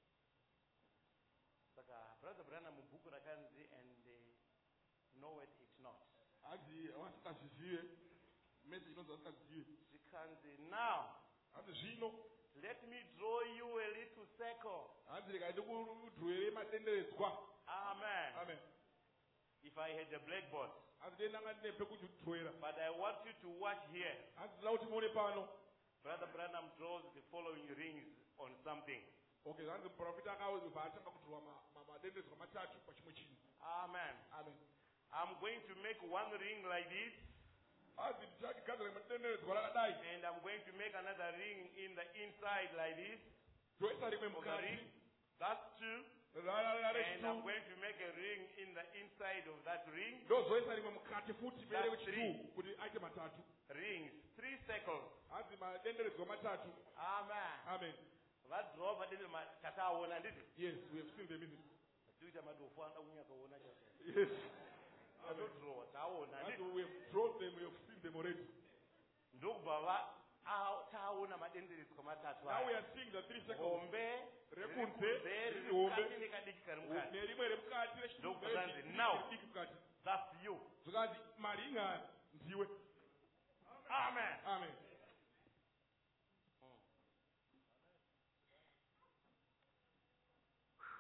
Saka brother Branham mubhuku rakanzi and uh, know it it's not. Adi wasikaziziwe message inozi wasikaziziwe. Zvikanzi now. Adi zvino. Let me draw you a little circle. Adi rekaita kudhroere madenderedzwa. Amen. Amen. If I had a blackboard. Adi ndanga ndine pekudhroera. But I want you to watch here. Adi ndina kuti muone pano. Brother Branham draws the following rings on something. Okay, zanzi muprofita akabva atanga kudhrowa madenderedzwa matatu pachimwe chinhu. Amen. Amen. I'm going to make one ring like this. Adi ndichagadzira madenderedzwa rakadai. And I'm going to make another ring in the inside like this. Dhoisa rimwe Of the mukati. ring. That's two. And I'm going to make a ring in the inside of that ring. Ndozoisa rimwe mukati futi mbere That's three. wechitu kuti aite matatu. Rings. Three circles. Adi madenderedzwa matatu. Amen. Amen. Vadhrowa padende takaona handiti? Yes, we have seen them in it. Tikuita madhofu anda kunyakaona chacho. Yes. Adodhrowa taona And handiti? we have drawn them, we have seen them already. Ndokubva taona madenderedzwa matatu. Now we are seeing the three seconds. Hombe, Rekunze, riri hombe, mukati nekadiki kari mukati. nerimwe remukati Ndokuti nechidiki now. mukati. That's you. Zvakanzi maringa ndiwe. Amen. Amen.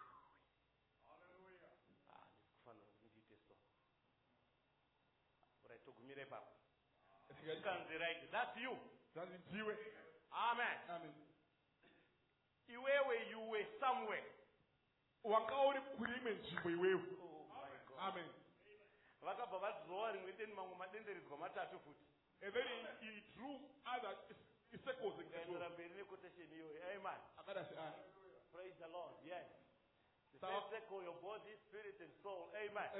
Ah, ndikufanira kuti ndiite so. Gumire papa. Right. That's you. That's you. Amen. Amen. You were you were somewhere. Wakauri kurime nzvimbo iwewe. Oh my God. Amen. Vakabva vadrowaring within mamwe madenderedzwa matatu futi. And then he, he drew other circles again. Amen. Praise the Lord. Yes. The first circle, your body, spirit, and soul. Amen.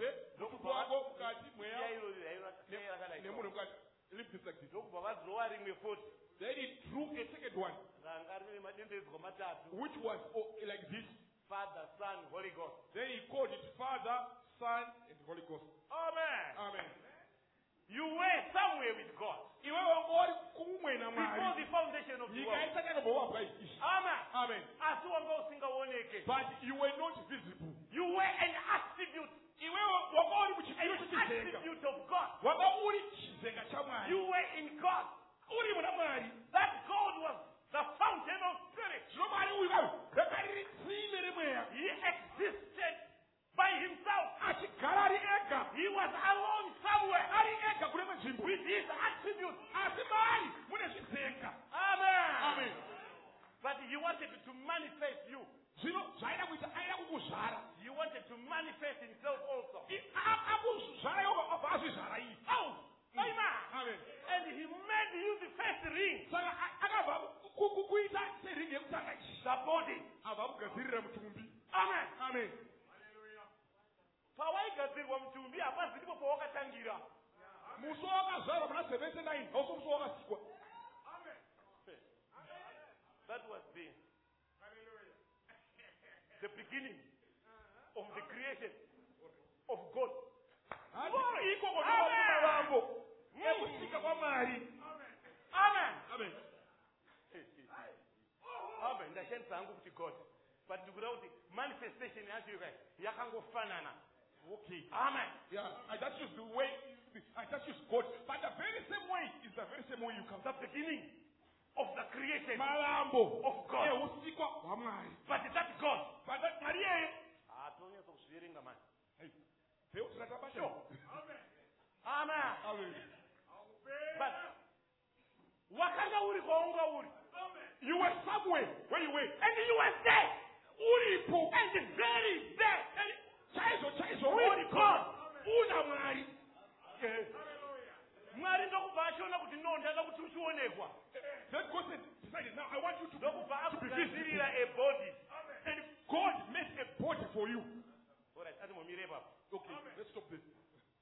Then he drew a second one, which was oh, like this. Father, Son, Holy Ghost. Then he called it Father, Son, and Holy Ghost. Amen. Amen. You were somewhere with God before the foundation of the world. Amen. Amen. But you were not visible. You were an attribute. An attribute of God. You were in God. That God was the fountain of spirit. He existed by himself. He was alone somewhere with his attributes. Amen. Amen. But he wanted to manifest you. He wanted to manifest himself also. Oh, amen. Amen. And he made you the first ring. The body. Amen. Amen. Pawaigadzirwa mutumbi hapasi ndipo pawakatangira. Muso wakazvarwa muna seventy-nine also muso wakasikwa. That was the the beginning of the creation of God. Iko kwa kusika kwa mari. Amen. Amen. Amen. Ndashenza hangu kuti God. But ndikuda kuti manifestation yacho yakangofanana. Okay. Amen. Yeah, I just use the way, I just use God. But the very same way is the very same way you come. The beginning of the creation Malambo of God. But that God. But that Maria. Ah, don't you swearing, man. Hey, sure. Amen. Amen. Amen. But wakanga uri kwaunga uri. You were somewhere where you were, and you were there. Uripo and very there. Chaizo, chaizo, with God. Una Mari. Mwari ndokubva achiona kuti no ndada kuti uchionekwa. Then God said, decided, now I want you to, ndokubva to be visible. A body. And God made a body for you. All right, ati momire baba. Okay, Amen. Let's stop this.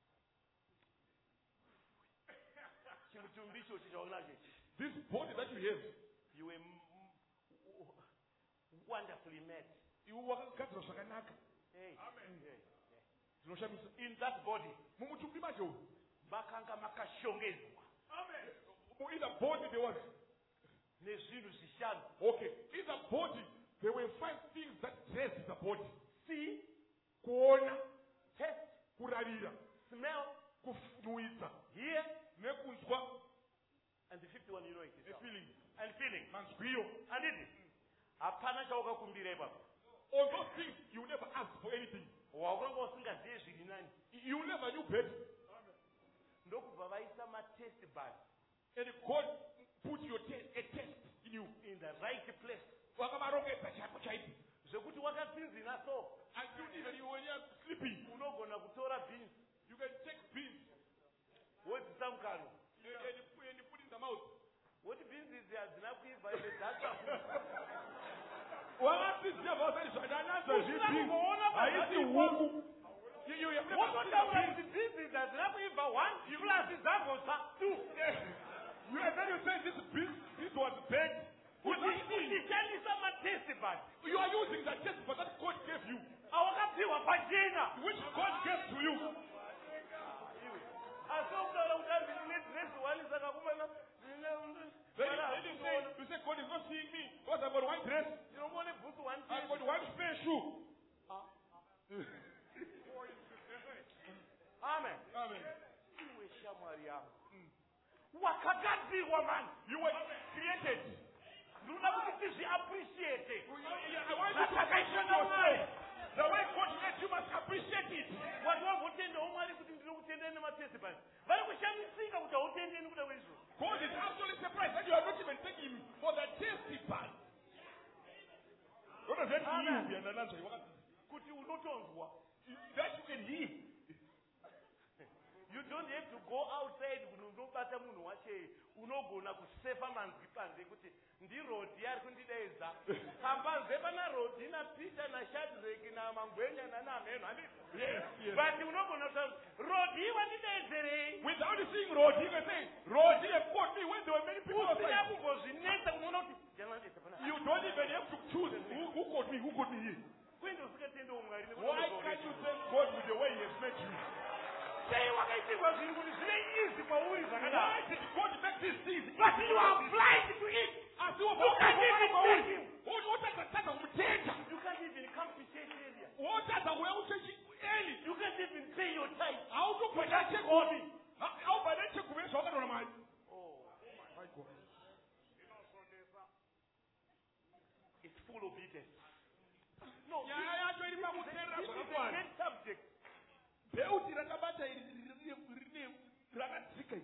This body that you have, you were wonderfully made. You were zvakanaka. Hey. Amen. Hey. In that body, makanga makashongedzwa. Amen. In the body there was nezvinhu zvishanu. Okay. In the body there were five things that dress the body. See, kuona, taste, kuravira, smell, kunuisa, hear, nekunzwa, and the fifth one you know it is a feeling. And feeling. Manzwio. And it is. Hapana chawakakumbira baba. All those things you never ask for anything. Wakanga usingaziye zviri nani. You never knew better. Ndokubva vaisa matest bud. And God put your test, a test in you. In the right place. Wakamarongedza chako chaipo. Zvekuti wakatsinzina so. Until even you when you are sleeping. Unogona kutora beans. You can take beans. Wodzisa mukano. And you put in the mouth. What beans is there? Hadzina kuibva ine dzaka. Wakasiziya vose zvakanyanza zvipi. Haisi huku. You have never seen the beans hadzina kuibva one plus dzagotsa two. You and then you say this beans, this was baked. You are using the test but that God gave you. Which God gave to you. Then you say, you say God is not seeing me. Because I've got one dress. I've got one spare shoe. Amen. Amen. You were created. I want you to appreciate it. I want you to appreciate yourself. The way God made you must appreciate it. utende matestifying. Vari kushamisika kuti hautendeni kuda kwezvo. God is absolutely surprised that you are not even taking him for the testify. What does that mean? You understand? Kuti unotonzwa. That you can hear. You don't have to go outside kunobata munhu wache unogona kusefa manzwi panze kuti ndirodi yari kundidaidza pambanze pana rodi naPeter naShadrach namangwenya nanameno Yes, yes. but unogona kuti rodi wandidaidzerei Without seeing Rodi, you can say, Rodi have caught me when there were many people usina outside. kumbozvinetsa unoona kuti You don't even have to choose who, who caught me, who caught me here. kuende usingatende umwari Why can't you thank God with the way he has met you? sei wakaitirwa zvinhu kuti zvine easy kwauri Why zvakadaro did God make these things? but you are blind to it. As you You can't even thank him. What does You can't even come to church area. the early? You can't even pay your tithe. How do you That's check God. on How about that check with someone on my Oh, my God? it's full of obedience. No, Yeah, I actually this, this, is a, this is a great subject. Beuti rakabata rine rakatsika.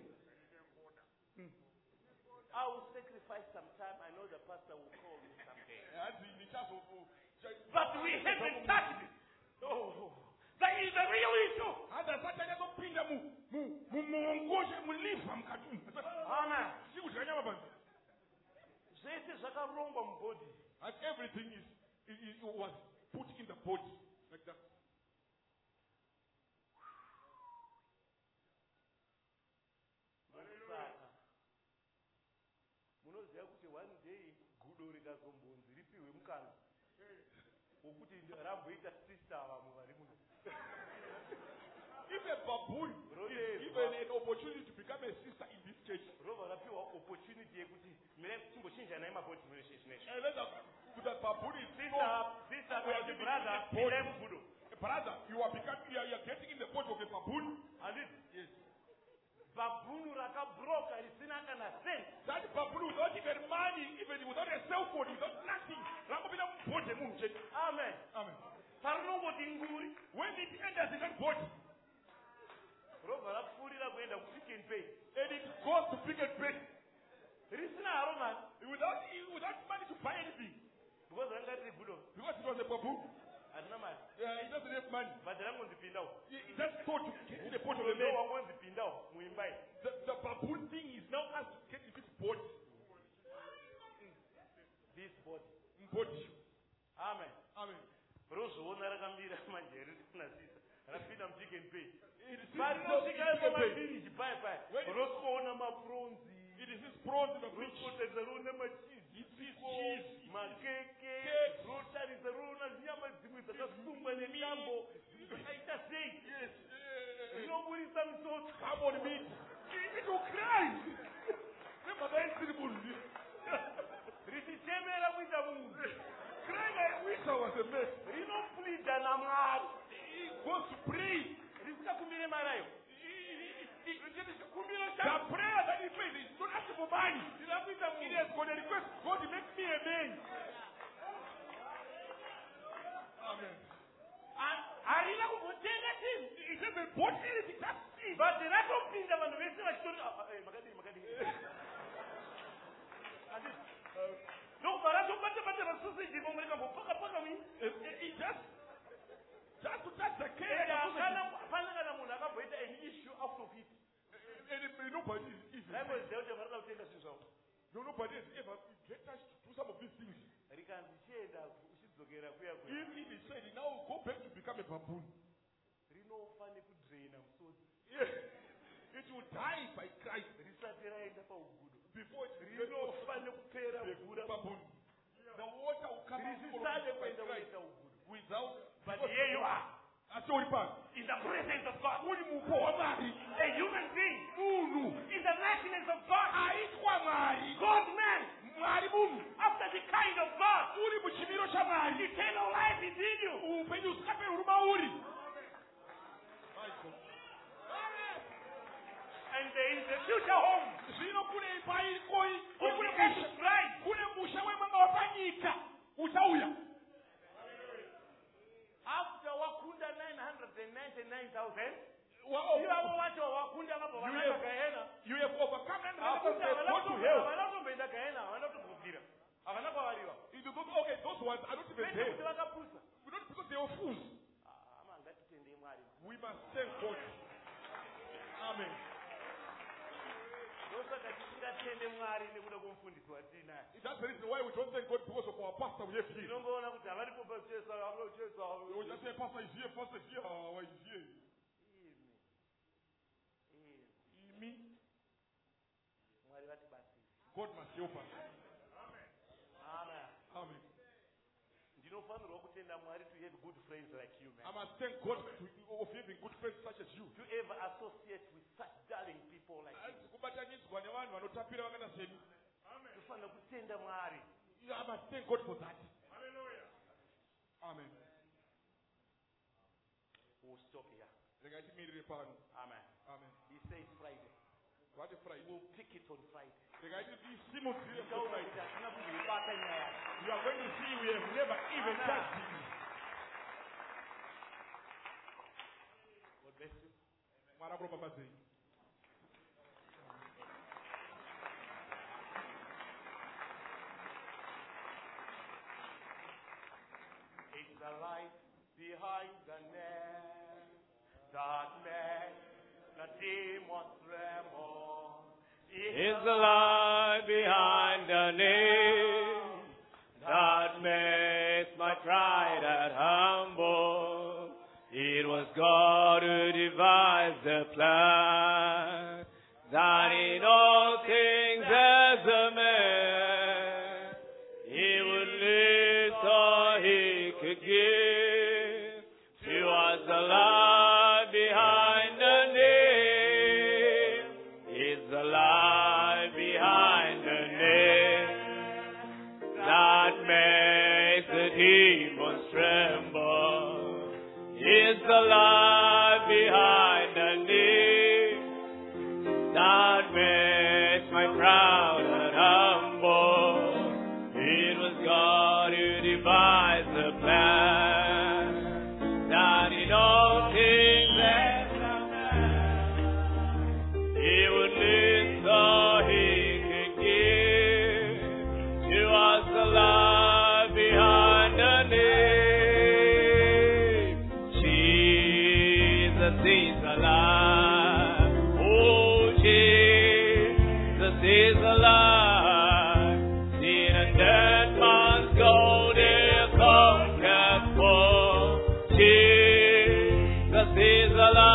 I will sacrifice some time. I know the pastor will call me someday. But we haven't touched it. Oh, that is the real issue. Hata sasa ndio kupinda mu mu muongoze mulifa mkatuni. Amen. Si utanyama basi. Zvese zvakarongwa mubody. And everything is it, it was put in the body like that. Munoziva kuti one day gudo rikazombonzi ripiwe mukanzi wokuti ramboita sister vamwe vari muno. If a baboon is given an opportunity to become a sister in this church, Rova akapiwa opportunity yekuti mire timbochinja naye mabody zveshe zvinezvi. and let the baboon is Sister, sister, or brother, became gudo. Brother, you are becoming, you are, you are getting in the body of a baboon. And it, Yes. baboon rakabroka risina kana sense. That baboon without even money, even without a cell phone, without nothing. Rakopinda mubody munje. Amen. Amen. Parinongoti nguri. When it enters in that body, Rova rapfuurira kuenda kuPick n Pay. and it goes to Pick n Pay Risina haro mari. without without money to buy anything, Because ranga riri gudo. because it was a baboon. Harina mari. Yeah, it doesn't have money. But rangonzipindawo. It, it just thought to get in the body of a Ndo man. wangonzipindawo muimbai. The, the baboon thing is now asked to get into this body. This body. Body. Amen. Amen. Rozoona rakamira manje risinasisa. Rapinda muPick n Pay. It is But this nosvika Pick n Pay. pamavhiriji paya paya. When it- Rosoona mapronzi. It is this prawns in the fridge. Rokotaridza roona machizi. It is cheese. Makeke. Cake. Rotaridza roona nyama dzimwe dzakasungwa netambo. Zvakaita sei. Yes. Uh, Rinoburisa misodzi. come on, meat. It will cry. Remember that syllable. Richichemera kuita munhu. Crying, I wish I was a mess. Rinoplida naMwari. He goes to pray. Risikakumbire marayo. The prayer that he prays is not asking for money. It is going to request God to make me a man. Amen. Harina kumbotenga chinhu. It doesn't bought anything. That's it. But ratopinda vanhu vese vachitori makadini makadini. Ndobva ratobata bata masoseji vomwe rikambopaka paka mi. It just just to touch the cake. Hapana kana munhu akamboita an issue out of it. And nobody is Raimboziva kuti varida kutenga zvinhu zvavo. no nobody has ever get us to do some of these things. Rikanzi chienda uchidzokera kuya kuya. If it is said now go back to become a baboon. Rinofa nekudhreina musodzi. Yes. It will die by Christ Risati raenda paugudo. before it Rinofa nekupera mvura. baboon. The water will come out Risisade by kuenda Christ kuita ugudo. without. But here you are. Sorry, man. In the presence of God. Uri mupomari. A human being. Munhu. In the likeness of God. Aitwa Mwari. God man. Mwari munhu. After the kind of God. Uri muchimiro chaMwari. Eternal life is in you. Upenyu usikape huri mauri. And there is a future home. Zvino kune imba irikoi. Of the precious bride. Kune musha wemwanga wapanyika. Uchauya. After wakunda nine hundred ninety-nine thousand. Wa- Ivavo vacho vakunda vapo You vanaka have- Gehena. You have overcome them because Vakunda they have gone to havana hell. havana kutomboenda Gehena, havana kutobvukira. Havana kwavariwa. It is not- Okay, those ones are not even Kwete there. kuti vakapusa. Not because they were fools. Ah, ama ngatitende Mwari. We must thank God. Amen. Ndosaka tisingatende Mwari nekuda kwemufundisi watinaye. That's the reason why we don't thank God because of our pastor we have here. Tinongoona kuti havaripo pachesa, havaripo We will just chesa. say, Pastor is here, Pastor is here, oh, he's here. Me, Mwari vatibasire. God must help us. Amen. Amen. Ndinofanirwa kutenda Mwari to have good friends like you, I man. must thank God to, of having good friends such as you. To ever associate with such darling people like you. Kubatanidzwa nevanhu vanotapira vakaita semi. Tofanira kutenda Mwari. I must thank God for that. Amen. We'll stop here. Rekatimirire pano. Amen. Amen. He says Friday. What a Friday. We'll pick it on Friday. Rekati tisimudzire for Taura Friday. kuti hatina kuzvibata nyaya. You are going to see we have never even Amen. touched him. God bless you. Mwari akupambadzei. It's the light behind the name that makes the demons tremble. Is the light behind the name that makes my pride and humble. It was God who devised the plan that in all things as a man he would live so he could give to us the light behind the name. Is the light behind the name that makes the demons tremble. Is the light behind the name that makes my proud and humble. It was God who devised the plan that in all things as a man he would live so he could give to us the light behind the name. Jesus is alive. Oh, Jesus is alive. Sin and death must go, they're conquered for. Jesus is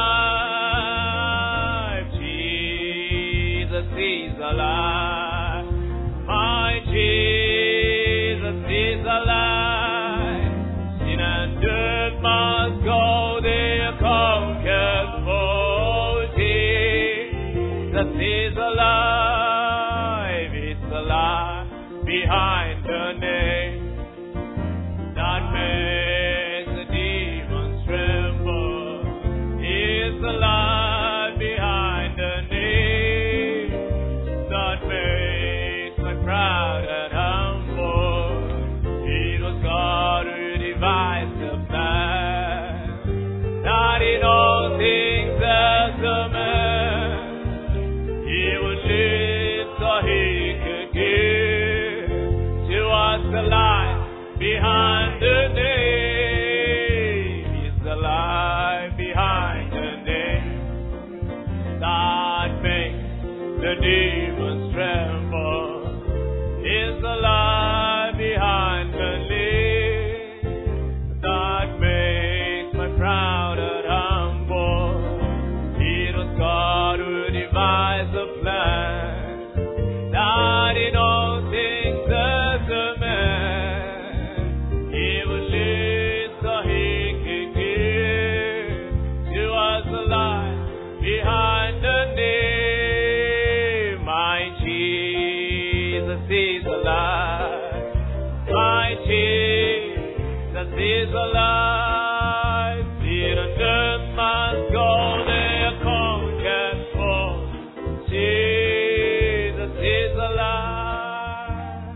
alive. Jesus is alive. My Jesus is alive. Sin and death must go, they're conquered for. Jesus is alive. It's alive behind the name that makes the demons tremble. It's alive behind the name that makes my proud and humble. It was God who devised the plan that in all things as a man he would live so he could give to us the light behind the name. He's the light behind the name that makes the demons tremble. He's the light behind the name that makes my proud and humble. It was God who devised the plan that in all things as a man he would live so he could give to us the light behind the name. My Jesus is alive. My Jesus is alive. Sin and death must go, they are conquered for. Jesus is alive.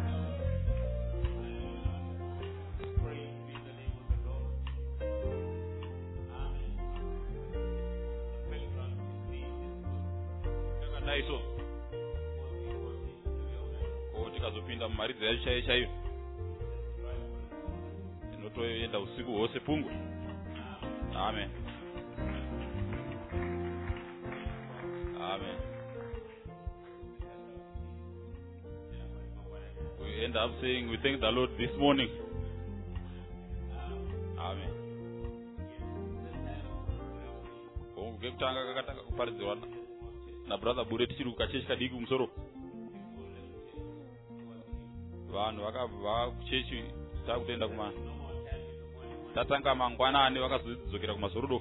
Praise be the name of the Lord. Amen. When daiso ko tikazopinda mumaridza yacho chaiyo chaiyo inotoenda usiku hwose pungwe. Amen. Amen. We end up saying we thank the Lord this morning. Amen. Kutanga kakatanga kuparidzwa na brother Bure tichiri kukachechi kadiki kumusoro. Vanhu vakabva kuchechi takutenda kuma tatanga mangwanani vakazokera kumasoro.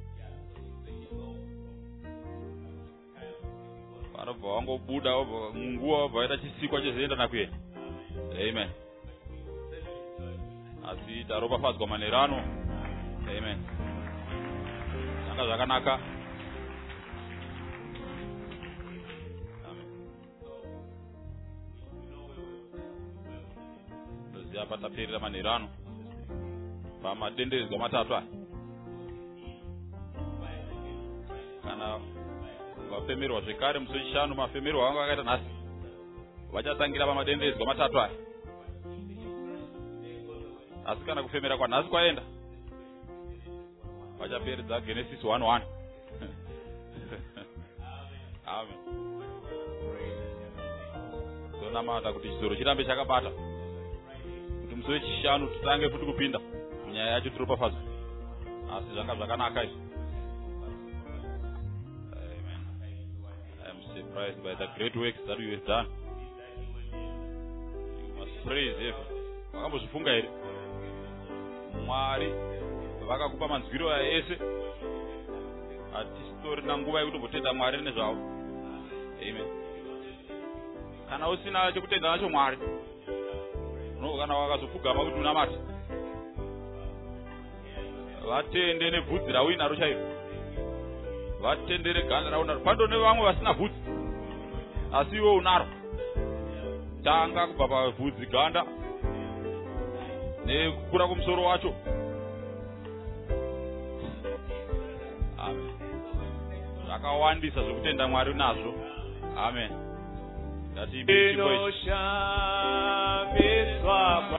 Vanobva vangobuda munguva vabva vaita chisikwa chezoenda nakuye. Amen. Asi taropafadzwa manerano. Amen. Zvanga zvakanaka. Ndoziva pataperera manerano pamadenderedzwa matatu aya. Kana vafemerwa zvekare musi wechishanu, mafemerwa vanga vakaita nhasi vachatangira pamadenderedzwa matatu aya. Asi kana kufemera kwanhasi kwaenda vachaperedza Genesis one one. Amen. Tonamata kuti chizoro chirambe chakabata kuti musi wechishanu titange futi kupinda munyaya yacho tiropafadzwa. Asi zvanga zvakanaka izvi. Amen. I am surprised by the great works that you have done. You must praise him. Wakambozvifunga here? Mwari vakakupa manzwiro aya ese, hatistorina nguva yekutombotenda Mwari nezvavo. Amen. Kana usina chekutenda nacho Mwari, kana wakazopfugama kuti unamata, vatende nebvudzi rauinaro chairo, vatendere ganda raunaro. Pando nevamwe vasina bvudzi asi iwe unaro. Tanga kubva pabvudzi, ganda nekukura kumusoro wacho. Amen. Zvakawandisa zvokutenda Mwari nazvo. Amen. Ngatiimbe chimbo ichi.